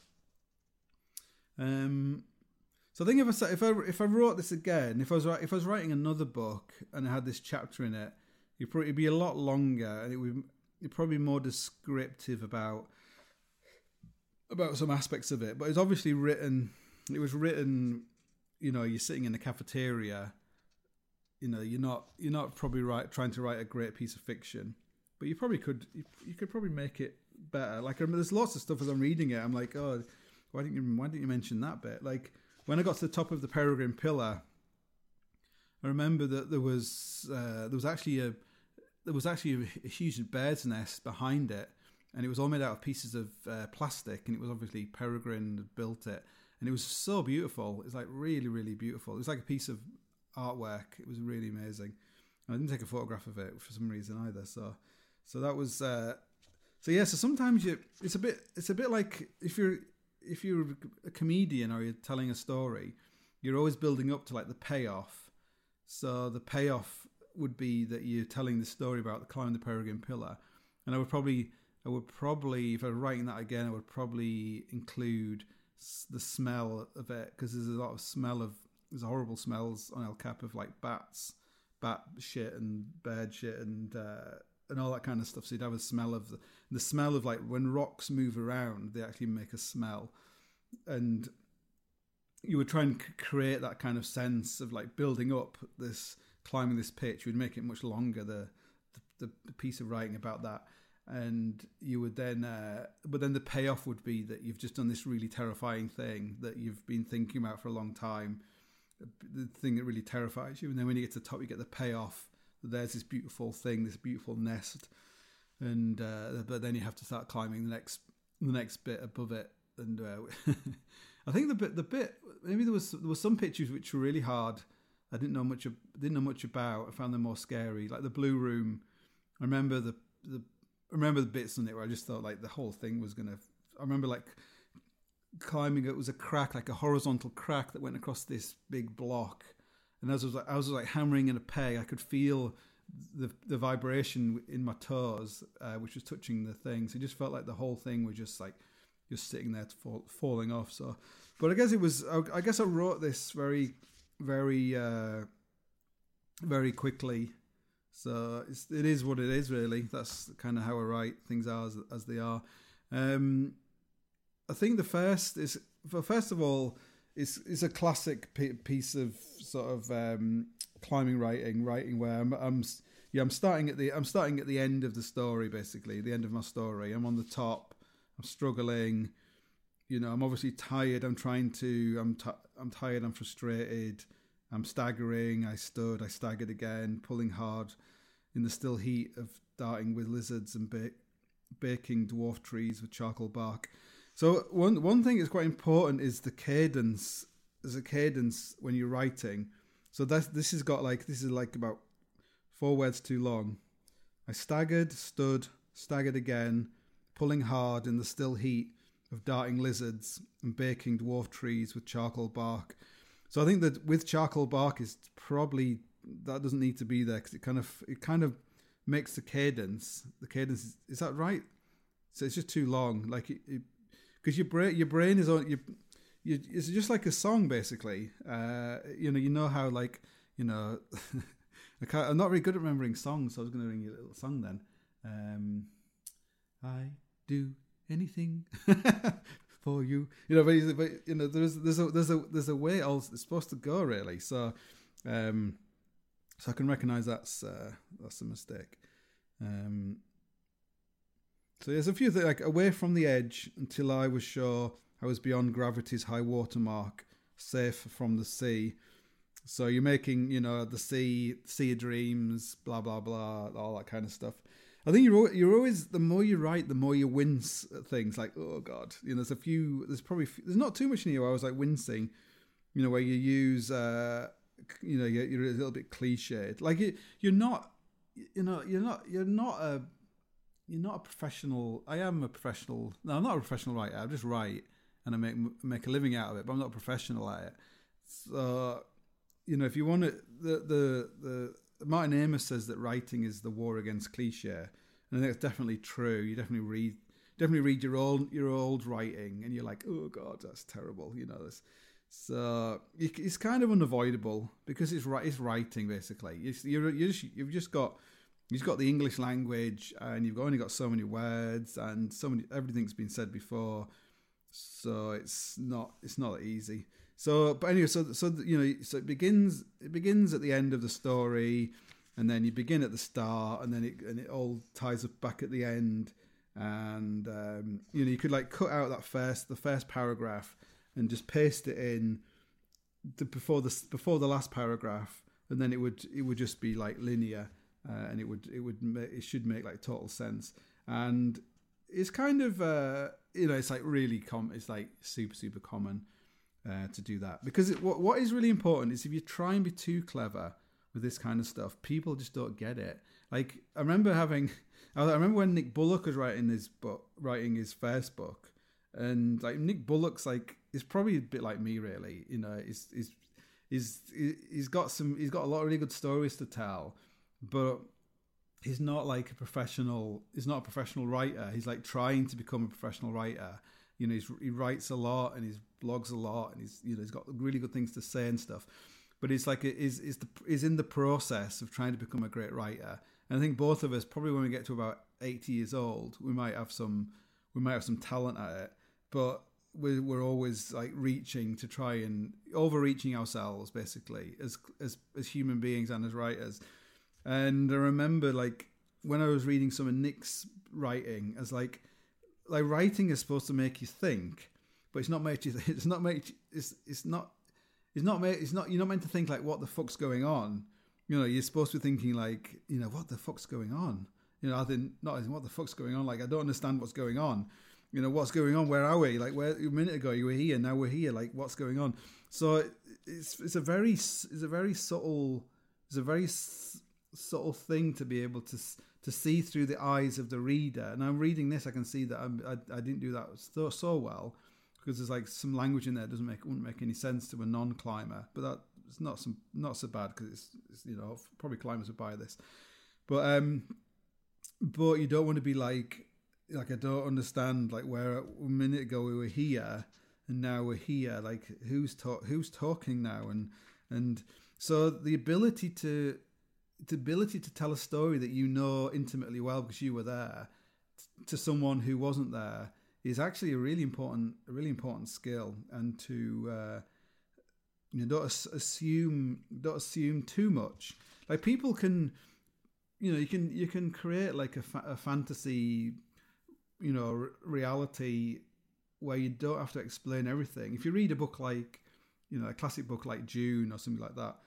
um. So I think if I if I if I wrote this again, if I was if I was writing another book and it had this chapter in it, it'd probably be a lot longer, and it would it'd probably be more descriptive about about some aspects of it. But it's obviously written. It was written. You know, you're sitting in a cafeteria. You know, you're not you're not probably right trying to write a great piece of fiction, but you probably could you, you could probably make it better. Like I mean, there's lots of stuff as I'm reading it. I'm like, oh, why didn't you why didn't you mention that bit? Like. When I got to the top of the Peregrine Pillar, I remember that there was uh, there was actually a there was actually a, a huge bird's nest behind it, and it was all made out of pieces of uh, plastic, and it was obviously Peregrine that built it, and it was so beautiful. It's like really, really beautiful. It was like a piece of artwork. It was really amazing. And I didn't take a photograph of it for some reason either. So, so that was. Uh, so yeah. So sometimes you, it's a bit, it's a bit like if you're if you're a comedian or you're telling a story, you're always building up to like the payoff. So the payoff would be that you're telling the story about the climbing the Peregrine Pillar, and I would probably, I would probably, if I were writing that again, I would probably include the smell of it, because there's a lot of smell of there's horrible smells on El Cap of like bats, bat shit and bird shit and uh, and all that kind of stuff. So you'd have a smell of the, the smell of like when rocks move around, they actually make a smell, and you would try and c- create that kind of sense of like building up this climbing this pitch. You would make it much longer, the the, the piece of writing about that. And you would then, uh, but then the payoff would be that you've just done this really terrifying thing that you've been thinking about for a long time, the thing that really terrifies you. And then when you get to the top, you get the payoff. There's this beautiful thing, this beautiful nest, and uh, but then you have to start climbing the next, the next bit above it. And uh, I think the bit, the bit, maybe there was there was some pictures which were really hard. I didn't know much, didn't know much about. I found them more scary, like the Blue Room. I remember the the. I remember the bits on it where I just thought like the whole thing was going to... I remember like climbing, it was a crack, like a horizontal crack that went across this big block. And as I was like, I was like hammering in a peg, I could feel the the vibration in my toes, uh, which was touching the thing. So it just felt like the whole thing was just like, just sitting there to fall, falling off. So, but I guess it was, I, I guess I wrote this very, very, uh, very quickly. So it's, it is what it is, really. That's kind of how I write. Things are as, as they are. Um, I think the first is, for first of all, it's it's a classic p- piece of sort of um, climbing writing, writing where I'm, I'm yeah I'm starting at the I'm starting at the end of the story, basically the end of my story. I'm on the top. I'm struggling. You know, I'm obviously tired. I'm trying to. I'm t- I'm tired. I'm frustrated. I'm staggering, I stood, I staggered again, pulling hard in the still heat of darting with lizards and ba- baking dwarf trees with charcoal bark. So one one thing that's quite important is the cadence. There's a cadence when you're writing. So that's, this has got like, this is like about four words too long. I staggered, stood, staggered again, pulling hard in the still heat of darting lizards and baking dwarf trees with charcoal bark. So I think that with charcoal bark is probably, that doesn't need to be there because it kind of it kind of makes the cadence. The cadence is, is that right? So it's just too long, like because your brain your brain is on you. You, it's just like a song basically. Uh, you know, you know how like you know. I can't, I'm not very good at remembering songs, so I was going to ring you a little song then. Um, I do anything. For you, you know, but, but you know, there's there's a there's a there's a way it's supposed to go really. So, um, so I can recognise that's uh, that's a mistake. Um, so there's a few things like away from the edge until I was sure I was beyond gravity's high water mark, safe from the sea. So you're making, you know, the sea, sea of dreams, blah blah blah, all that kind of stuff. I think you're you're always, the more you write, the more you wince at things like, oh God, you know, there's a few, there's probably, there's not too much in here where I was like wincing, you know, where you use, uh, you know, you're, you're a little bit cliched. Like you, you're not, you know, you're not, you're not a, you're not a professional. I am a professional. No, I'm not a professional writer. I just write and I make, make a living out of it, but I'm not a professional at it. So, you know, if you want to, the, the, the, Martin Amis says that writing is the war against cliche, and I think that's definitely true. You definitely read, definitely read your old your old writing, and you're like, oh God, that's terrible. You know this. So it's kind of unavoidable because it's it's writing basically. It's, you're you just, you've just got you've got the English language, and you've only got so many words, and so many everything's been said before. So it's not it's not easy. So, but anyway, so so you know, so it begins. It begins at the end of the story, and then you begin at the start, and then it and it all ties up back at the end. And um, you know, you could like cut out that first the first paragraph and just paste it in the, before the before the last paragraph, and then it would it would just be like linear. uh, and it would it would ma- it should make like total sense. And it's kind of uh, you know it's like really com it's like super super common uh, to do that, because it, what what is really important is if you try and be too clever with this kind of stuff, people just don't get it. Like I remember having I remember when Nick Bullock was writing his book, writing his first book, and like Nick Bullock's like is probably a bit like me really, you know, he's he's he's he's got some he's got a lot of really good stories to tell, but he's not like a professional he's not a professional writer. He's like trying to become a professional writer. You know, he's, he writes a lot and he blogs a lot, and he's you know he's got really good things to say and stuff. But it's like is is the is in the process of trying to become a great writer. And I think both of us, probably when we get to about eighty years old, we might have some we might have some talent at it, but we're we're always like reaching to try and overreaching ourselves basically as as as human beings and as writers. And I remember like when I was reading some of Nick's writing, as like like writing is supposed to make you think, but it's not make you it's not make it's it's not it's not it's not you're not meant to think like what the fuck's going on. You know, you're supposed to be thinking like, you know, what the fuck's going on? You know, I think not as what the fuck's going on. Like, I don't understand what's going on. You know, what's going on? Where are we? Like, where a minute ago you were here, now we're here. Like, what's going on? So it's it's a very it's a very subtle it's a very s- subtle thing to be able to to see through the eyes of the reader. And I'm reading this, I can see that I'm, I I didn't do that so so well, because there's like some language in there that doesn't make wouldn't make any sense to a non-climber, but that. It's not some not so bad because it's, it's you know probably climbers would buy this, but um, but you don't want to be like like I don't understand like where a minute ago we were here and now we're here, like who's talk who's talking now, and and so the ability to the ability to tell a story that you know intimately well because you were there to someone who wasn't there is actually a really important a really important skill. And to uh, you know, don't assume, don't assume too much. Like people can, you know, you can you can create like a, fa- a fantasy, you know, r- reality where you don't have to explain everything. If you read a book like, you know, a classic book like Dune or something like that,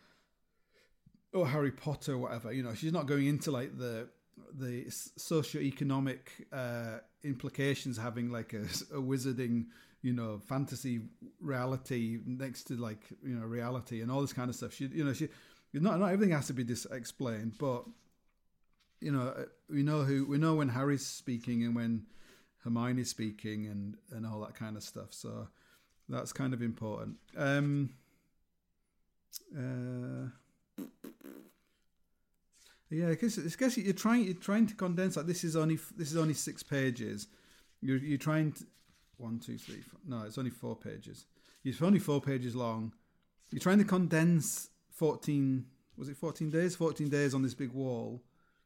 or Harry Potter or whatever, you know, she's not going into like the the socioeconomic uh, implications of having like a, a wizarding, you know, fantasy reality next to like, you know, reality and all this kind of stuff. She, you know, she, not not everything has to be dis- explained, but you know, we know who we know when Harry's speaking and when Hermione's speaking and and all that kind of stuff. So that's kind of important. Um, uh, yeah, because I guess you're trying you're trying to condense. Like this is only this is only six pages. You're you're trying to. One, two, three, four. No, it's only four pages. It's only four pages long. You're trying to condense fourteen. Was it fourteen days? Fourteen days on this big wall,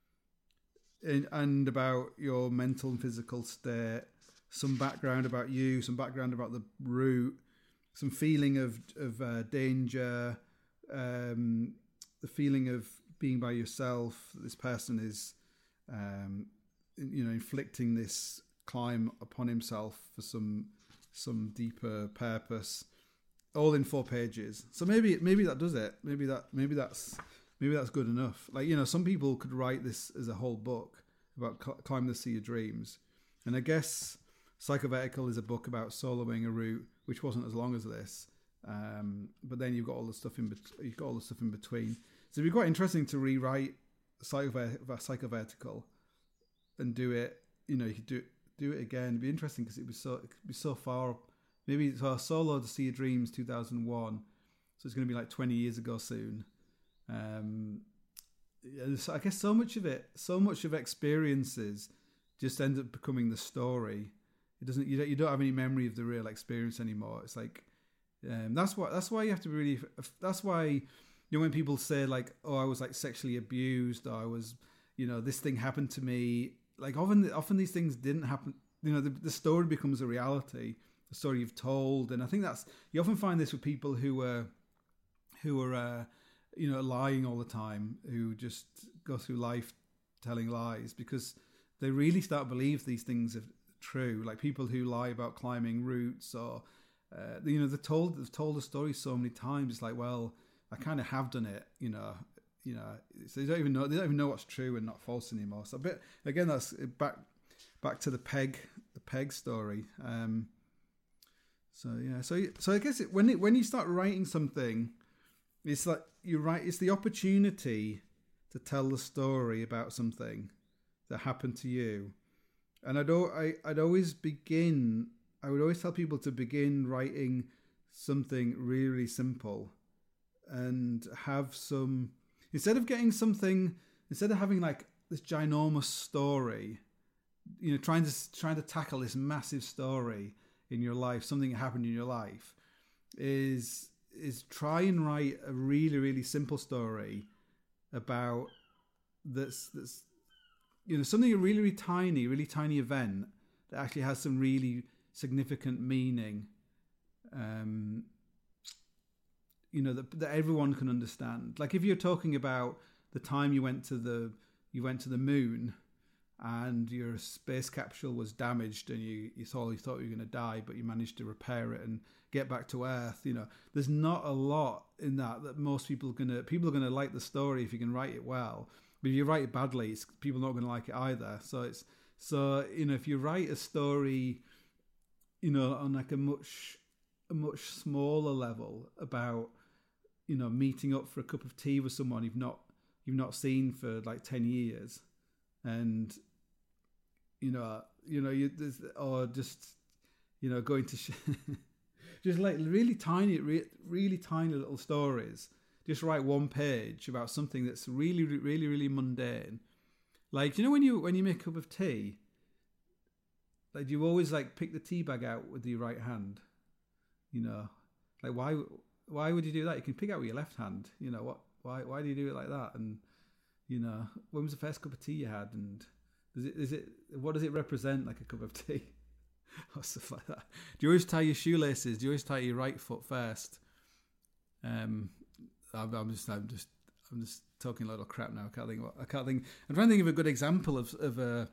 and, and about your mental and physical state. Some background about you. Some background about the route. Some feeling of of uh, danger. Um, the feeling of being by yourself. This person is, um, you know, inflicting this climb upon himself for some some deeper purpose, all in four pages. So maybe maybe that does it. Maybe that maybe that's maybe that's good enough. Like, you know, some people could write this as a whole book about cl- Climb the Sea of Dreams, and I guess Psychovertical is a book about soloing a route which wasn't as long as this. Um, but then you've got all the stuff in bet- you've got all the stuff in between. So it'd be quite interesting to rewrite Psychover- Psychovertical and do it. You know, you could do it. Do it again. It'd be interesting because it'd be so it'd be so far. Maybe so Solo the Sea of Dreams two thousand one, so it's going to be like twenty years ago soon. Um, yeah, so I guess so much of it, so much of experiences, just end up becoming the story. It doesn't. You don't. You don't have any memory of the real experience anymore. It's like um, that's why. That's why you have to really. That's why, you know, when people say like, "Oh, I was like sexually abused," or "I was, you know, this thing happened to me." Like often, often these things didn't happen. You know, the, the story becomes a reality, the story you've told, and I think that's you often find this with people who are, who are, uh, you know, lying all the time, who just go through life telling lies because they really start to believe these things are true. Like people who lie about climbing routes, or uh, you know, they've told they've told a story so many times. It's like, well, I kind of have done it. You know, you know, so they don't even know they don't even know what's true and not false anymore. So a bit again, that's back back to the peg the peg story. Um, so yeah, so so I guess it, when it, when you start writing something, it's like you write. It's the opportunity to tell the story about something that happened to you. And I'd I, I'd always begin. I would always tell people to begin writing something really, really simple, and have some instead of getting something instead of having like this ginormous story, you know, trying to trying to tackle this massive story in your life, something that happened in your life, is is try and write a really, really simple story about this that's you know something really, really tiny, really tiny event that actually has some really significant meaning. Um, you know that that everyone can understand. Like if you're talking about the time you went to the you went to the moon, and your space capsule was damaged, and you you thought you thought you were going to die, but you managed to repair it and get back to Earth. You know, there's not a lot in that that most people are gonna people are gonna like the story if you can write it well. But if you write it badly, it's, people are not going to like it either. So it's so you know if you write a story, you know, on like a much a much smaller level about, you know, meeting up for a cup of tea with someone you've not you've not seen for like ten years, and you know you know you or just you know going to sh- just like really tiny re- really tiny little stories. Just write one page about something that's really really really mundane. Like, you know, when you when you make a cup of tea, like, do you always like pick the tea bag out with your right hand? You know, like why why would you do that? You can pick out with your left hand. You know what? Why why do you do it like that? And you know, when was the first cup of tea you had? And is it is it what does it represent? Like a cup of tea or stuff like that. Do you always tie your shoelaces? Do you always tie your right foot first? Um, I'm, I'm just I'm just I'm just talking a lot of crap now. I can't think. What, I can't think. I'm trying to think of a good example of of a.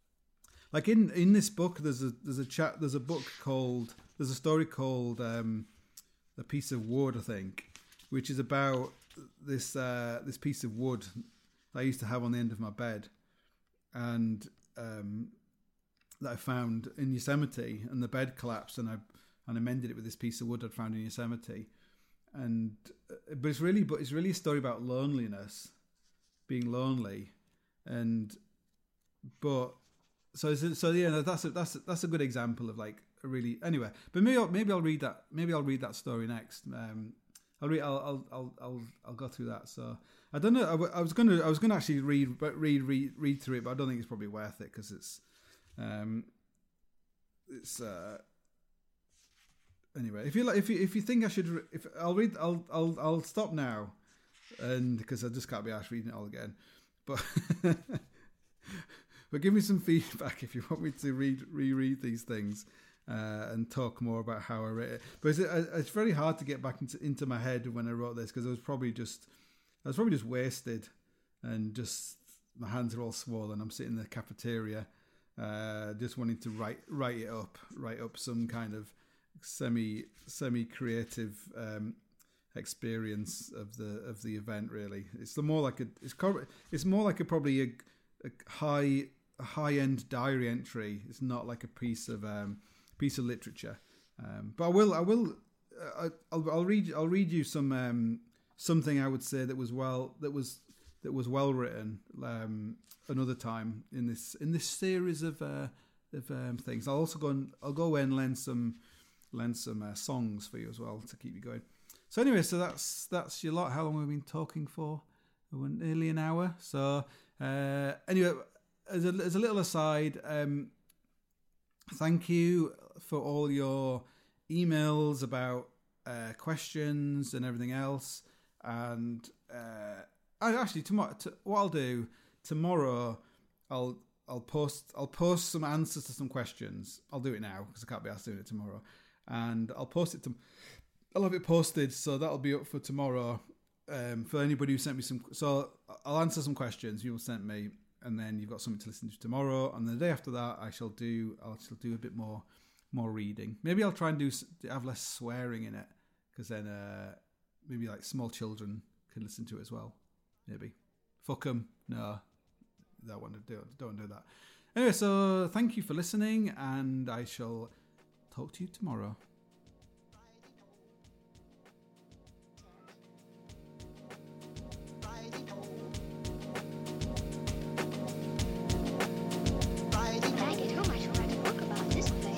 Like in, in this book, there's a there's a chat there's a book called there's a story called um, A Piece of Wood, I think, which is about this uh, this piece of wood that I used to have on the end of my bed, and um, that I found in Yosemite, and the bed collapsed, and I and I mended it with this piece of wood I'd found in Yosemite, and but it's really but it's really a story about loneliness, being lonely, and but. So, so yeah, that's a, that's a, that's a good example of like a really anyway. But maybe I'll, maybe I'll read that. Maybe I'll read that story next. Um, I'll read. I'll, I'll I'll I'll I'll go through that. So I don't know. I, w- I was gonna I was gonna actually read but read read read through it, but I don't think it's probably worth it because it's um it's uh anyway. If you like, if you if you think I should, re- if I'll read, I'll I'll I'll stop now, and because I just can't be asked reading it all again, but. But give me some feedback if you want me to read reread these things uh, and talk more about how I wrote it. But it's, it's very hard to get back into, into my head when I wrote this because I was probably just I was probably just wasted and just my hands are all swollen. I'm sitting in the cafeteria, uh, just wanting to write write it up, write up some kind of semi semi creative um, experience of the of the event. Really, it's the more like a it's it's more like a probably a, a high. A high-end diary entry. It's not like a piece of um, piece of literature. Um, but I will, I will, uh, I'll, I'll read, I'll read you some um, something I would say that was well, that was that was well written um, another time in this in this series of uh, of um, things. I'll also go and I'll go away and lend some lend some uh, songs for you as well to keep you going. So anyway, so that's that's your lot. How long have we been talking for? Nearly an hour. So uh, anyway. As a, as a little aside, um, thank you for all your emails about uh, questions and everything else. And uh, I actually, tomorrow, t- what I'll do tomorrow, I'll I'll post I'll post some answers to some questions. I'll do it now because I can't be asked doing it tomorrow, and I'll post it to. I'll have it posted, so that'll be up for tomorrow. Um, for anybody who sent me some, so I'll answer some questions you sent me. And then you've got something to listen to tomorrow, and the day after that, I shall do. I shall do a bit more, more reading. Maybe I'll try and do have less swearing in it, because then uh, maybe like small children can listen to it as well. maybe. Fuck them. No, don't want to do it. Don't do that. Anyway, so thank you for listening, and I shall talk to you tomorrow. When I get home, I shall write a book about this place.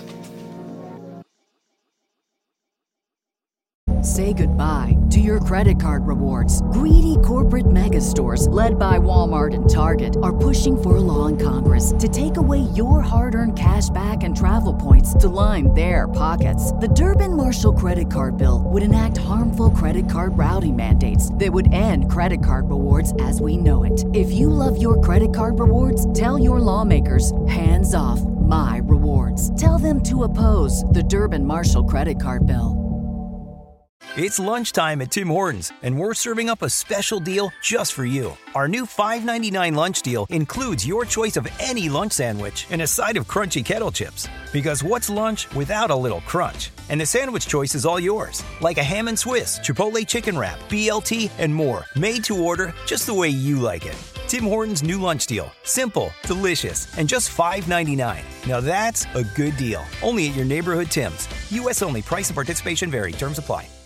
Say goodbye to your credit card rewards. Greedy corporate mega stores, led by Walmart and Target, are pushing for a law in Congress to take away your hard-earned cash back and travel points to line their pockets. The Durbin-Marshall credit card bill would enact harmful credit card routing mandates that would end credit card rewards as we know it. If you love your credit card rewards, tell your lawmakers, hands off my rewards. Tell them to oppose the Durbin-Marshall credit card bill. It's lunchtime at Tim Hortons, and we're serving up a special deal just for you. Our new five ninety-nine lunch deal includes your choice of any lunch sandwich and a side of crunchy kettle chips. Because what's lunch without a little crunch? And the sandwich choice is all yours, like a ham and Swiss, Chipotle chicken wrap, B L T, and more, made to order just the way you like it. Tim Hortons' new lunch deal. Simple, delicious, and just five ninety-nine. Now that's a good deal. Only at your neighborhood Tim's. U S only. Price and participation vary. Terms apply.